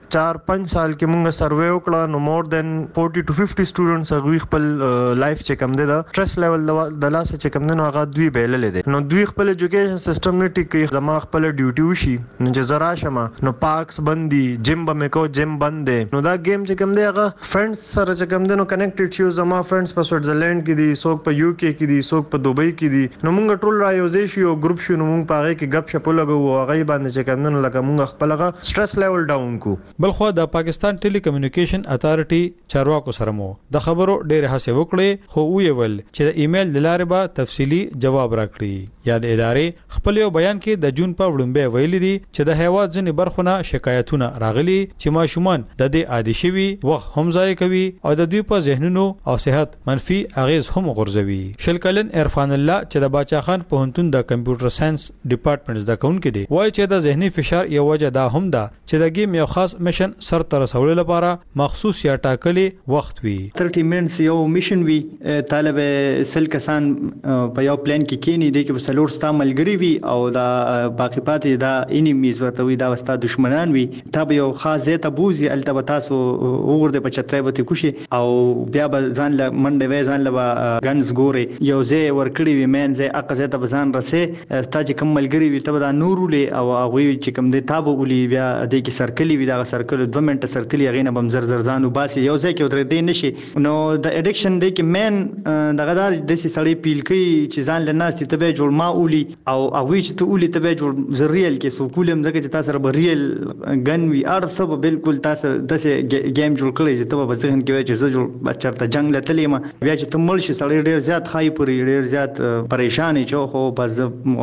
4-5 سال کې موږ سروې وکړه نو مور دین 40 to 50 سټوډنټس هغه خپل لایف چې کم دي دا سټرس لیول د لاسه چې کم ده نو هغه دوی بیللې دي نو دوی خپل ایجوکیشن سیستم نه ټیک کوي زما خپل ډیوټي وشي نو چې زرا شمه نو پارکس بندي جیم به مې کو جیم بند دی نو دا گیم چې کوم دی هغه فرندز سره چې کوم دی نو کنیکټډ شو زما فرندز په سوئټزرلند کې دي څوک په یو کې کې دي څوک په دوبۍ کې دي نو موږ ټول رايوځي شو ګروپ شو نو موږ په هغه کې غپ شپ لګو او هغه باندې چې کوم نو لکه موږ خپل هغه سټرس لیول ډاون کو بلخو د پاکستان ټيلي کمیونیکیشن اتارټي چارواکو سره مو د خبرو ډېر هڅه وکړي خو ویول چې د ایمیل د لارې به تفصيلي جواب راکړي یا د ادارې خپل یو بیان کې د جون په وړاندې ویلي دي چې د هیواد ځینې برخونه شکایتونه راغلي چې ماشومان د دې عادي شوي وخت هم ضایع کوي او د دوی په ذهنونو او صحت منفي اغیز هم غورځوي شلکلن عرفان الله چې د باچا خان پوهنتون د کمپیوټر ساينس ډپارټمنټ د کون کې دی وایي چې د ذهني فشار یو وجه دا هم ده چې د گیم یو خاص میشن سر تر رسولو لپاره مخصوص یا ټاکلي وخت وي 30 منټس یو میشن وي طالب سل کسان په یو پلان کې کینی دی کې سلور ستا ملګری وي او دا باقی پاتې دا انیمیز ورته وي دا وستا دشمنان وي تا به یو خاص ځای ته بوزي الته به تاسو وګورئ په چترۍ به کوشي او بیا به ځان له منډه وې ځان له ګنز ګوري یو ځای ورکړي وي مین ځای اقا ځای ته ځان رسې ستا چې کوم ملګری وي ته دا نورولې او هغه چې کوم دی تابو ولي بیا د کی سرکلی وي دا سرکل 2 منټه سرکلی غینه بم زر زر ځانو باسي یو ځای کې ودرې دی نشي نو د اډیکشن دی کې مین دغه دار د سي سړی پیل کوي چې ځان له ناس ته به جوړ ما اولي او هغه چې ته اولي ته به جوړ زریل کې سو کولم دغه چې تاسو سره ریل ګن وی ارسه بالکل تاسو د گیم جوړ کړی چې ته به ځین کې چې زه جوړ بچرته جنگ لته ما بیا چې ته مړ شي سړی ډیر زیات خای پوری ډیر زیات پریشان چې خو بس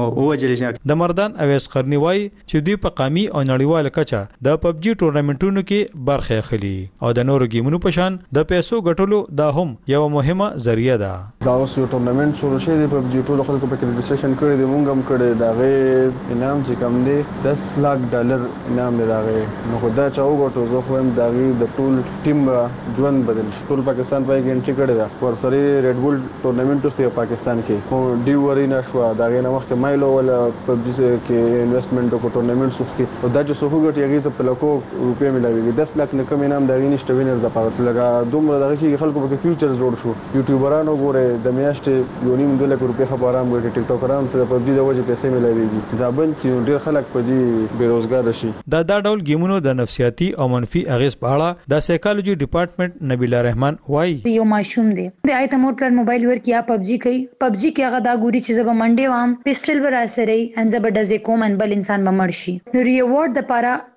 اوجل د مردان اویس قرنی وای چې دوی په قومي او نړیواله کچه د پبجی ټورنمنټونو کې برخه اخلي او د نورو گیمونو په شان د پیسو ګټلو دا هم یو مهمه ذریعہ ده دا اوس یو ټورنمنټ شروع شوی دی پبجی ټول خلکو په کې رجسټریشن کړی دی مونږ هم کړی دا غي انعام چې کم دی $10 lakh انعام دی دا غي نو خدای چا وګټو زه خو هم دا غي د ټول ټیم ژوند بدل شي ټول پاکستان پای کې انټری کړی دا ورسره ریډ بول ټورنمنټ په پاکستان کې خو ډی ورینا شو دا غي نه وخت مایلو ولا پبجی کې انویسټمنټ کو ټورنمنټ سوف کې او دا چې سوخ غټي هغه ته په لکو روپیا ملاوي 10 لک نه کم انعام دا غي نشته وینر د پاره لګا دومره دا کې خلکو په فیوچرز جوړ شو یوټیوبرانو ګوره د میاشتې یو نیم 2 لک روپیا خبرام ګټي ټیک ټاکران ته په دې د وجه پیسې ملاويږي دا بل چې ډېر خلک په دې بیروزګار شي دا ډول گیمونو د نفسیاتي او منفي اغیز په اړه د سایکالوجي ډپارټمنټ نبیلا رحمان وایي یو ماشوم دی د آیت مور پر موبایل ورکیا پبجی کوي پبجی کې هغه دا ګوري چې زب منډه وام پستل ور اسري ان زب ډزې کوم ان بل انسان بمړ شي نو ریوارډ د پاره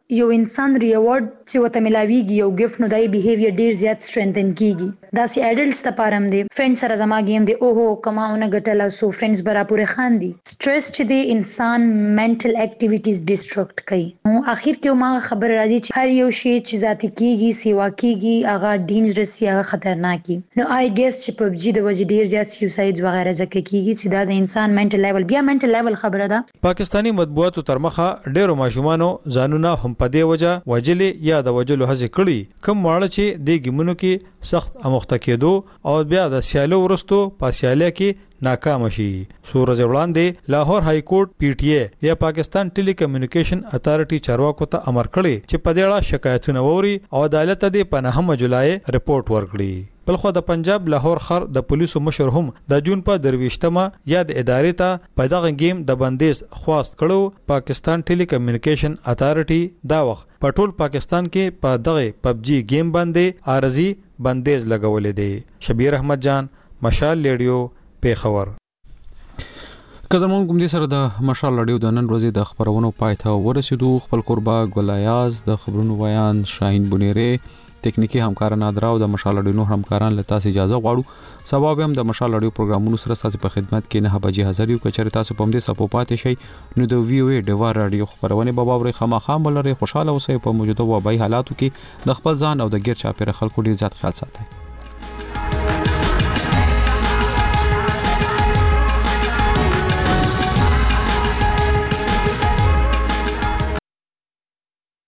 یو انسان ریوارډ چې وته ملاویږي یو ګفت نو دای بیهیویر ډیر زیات سترنتن کیږي دا سی اډلټس ته پارم دی فرند سره زما گیم دی اوهو کماونه ګټلا سو فرندز برا پورې خان دي سټرس چې دی انسان منټل اکټیویټیز ډیسټرکټ کوي نو اخر کې ما خبر راځي چې هر یو شی چې ذاتی کیږي سیوا کیږي هغه ډینجرس یا خطرناکي نو آی ګیس چې پبجی د وجې ډیر زیات سوسایډز وغیرہ ځکه کیږي چې دا د انسان منټل لیول بیا منټل لیول خبره ده پاکستانی مطبوعاتو تر مخه ډیرو ماشومانو ځانونه هم په دې وجه وجلې یا د وجلو هڅه کړي کوم واړه چې د ګیمونو کې سخت اموخته کېدو او بیا د سیالو ورستو پاسیاله کې ناکام شي سورج وړاندې لاهور های کورټ پی ټی ای یا پاکستان ټیلی کمیونیکیشن اتھارټي چارواکو ته امر کړی چې په دې اړه شکایتونه ووري او عدالت ته په 9 جولای رپورت ورکړي بلخو د پنجاب لاهور خر د پولیسو مشر هم د جون په 23مه یا د ادارې ته په دغه گیم د بندیز خواست کړو پاکستان ټیلی کمیونیکیشن اتھارټي دا وخت په ټول پاکستان کې په دغه پبجی گیم باندې عارضی بندیز لګولې دي شبیر احمد جان مشال ریډیو پیښور قدرمن کوم دي سره د مشال رادیو د نن ورځې د خبرونو پایته ورسېدو خپل قربا ګلایاز د خبرونو بیان شاهین بنيره تکنیکی همکار نادر او د مشال رادیو نور همکاران له تاسو اجازه غواړو سبا به هم د مشال رادیو پروګرامونو سره تاسو په خدمت کې 9 بجې حاضر یو کچره تاسو په دې سپو پاتې شي نو د وی او ای ډیوار رادیو خبرونه به باوري خامخا ملره خوشاله اوسئ په موجوده وبای حالاتو کې د خپل ځان او د غیر چاپیره خلکو ډیر ځات خیال ساتئ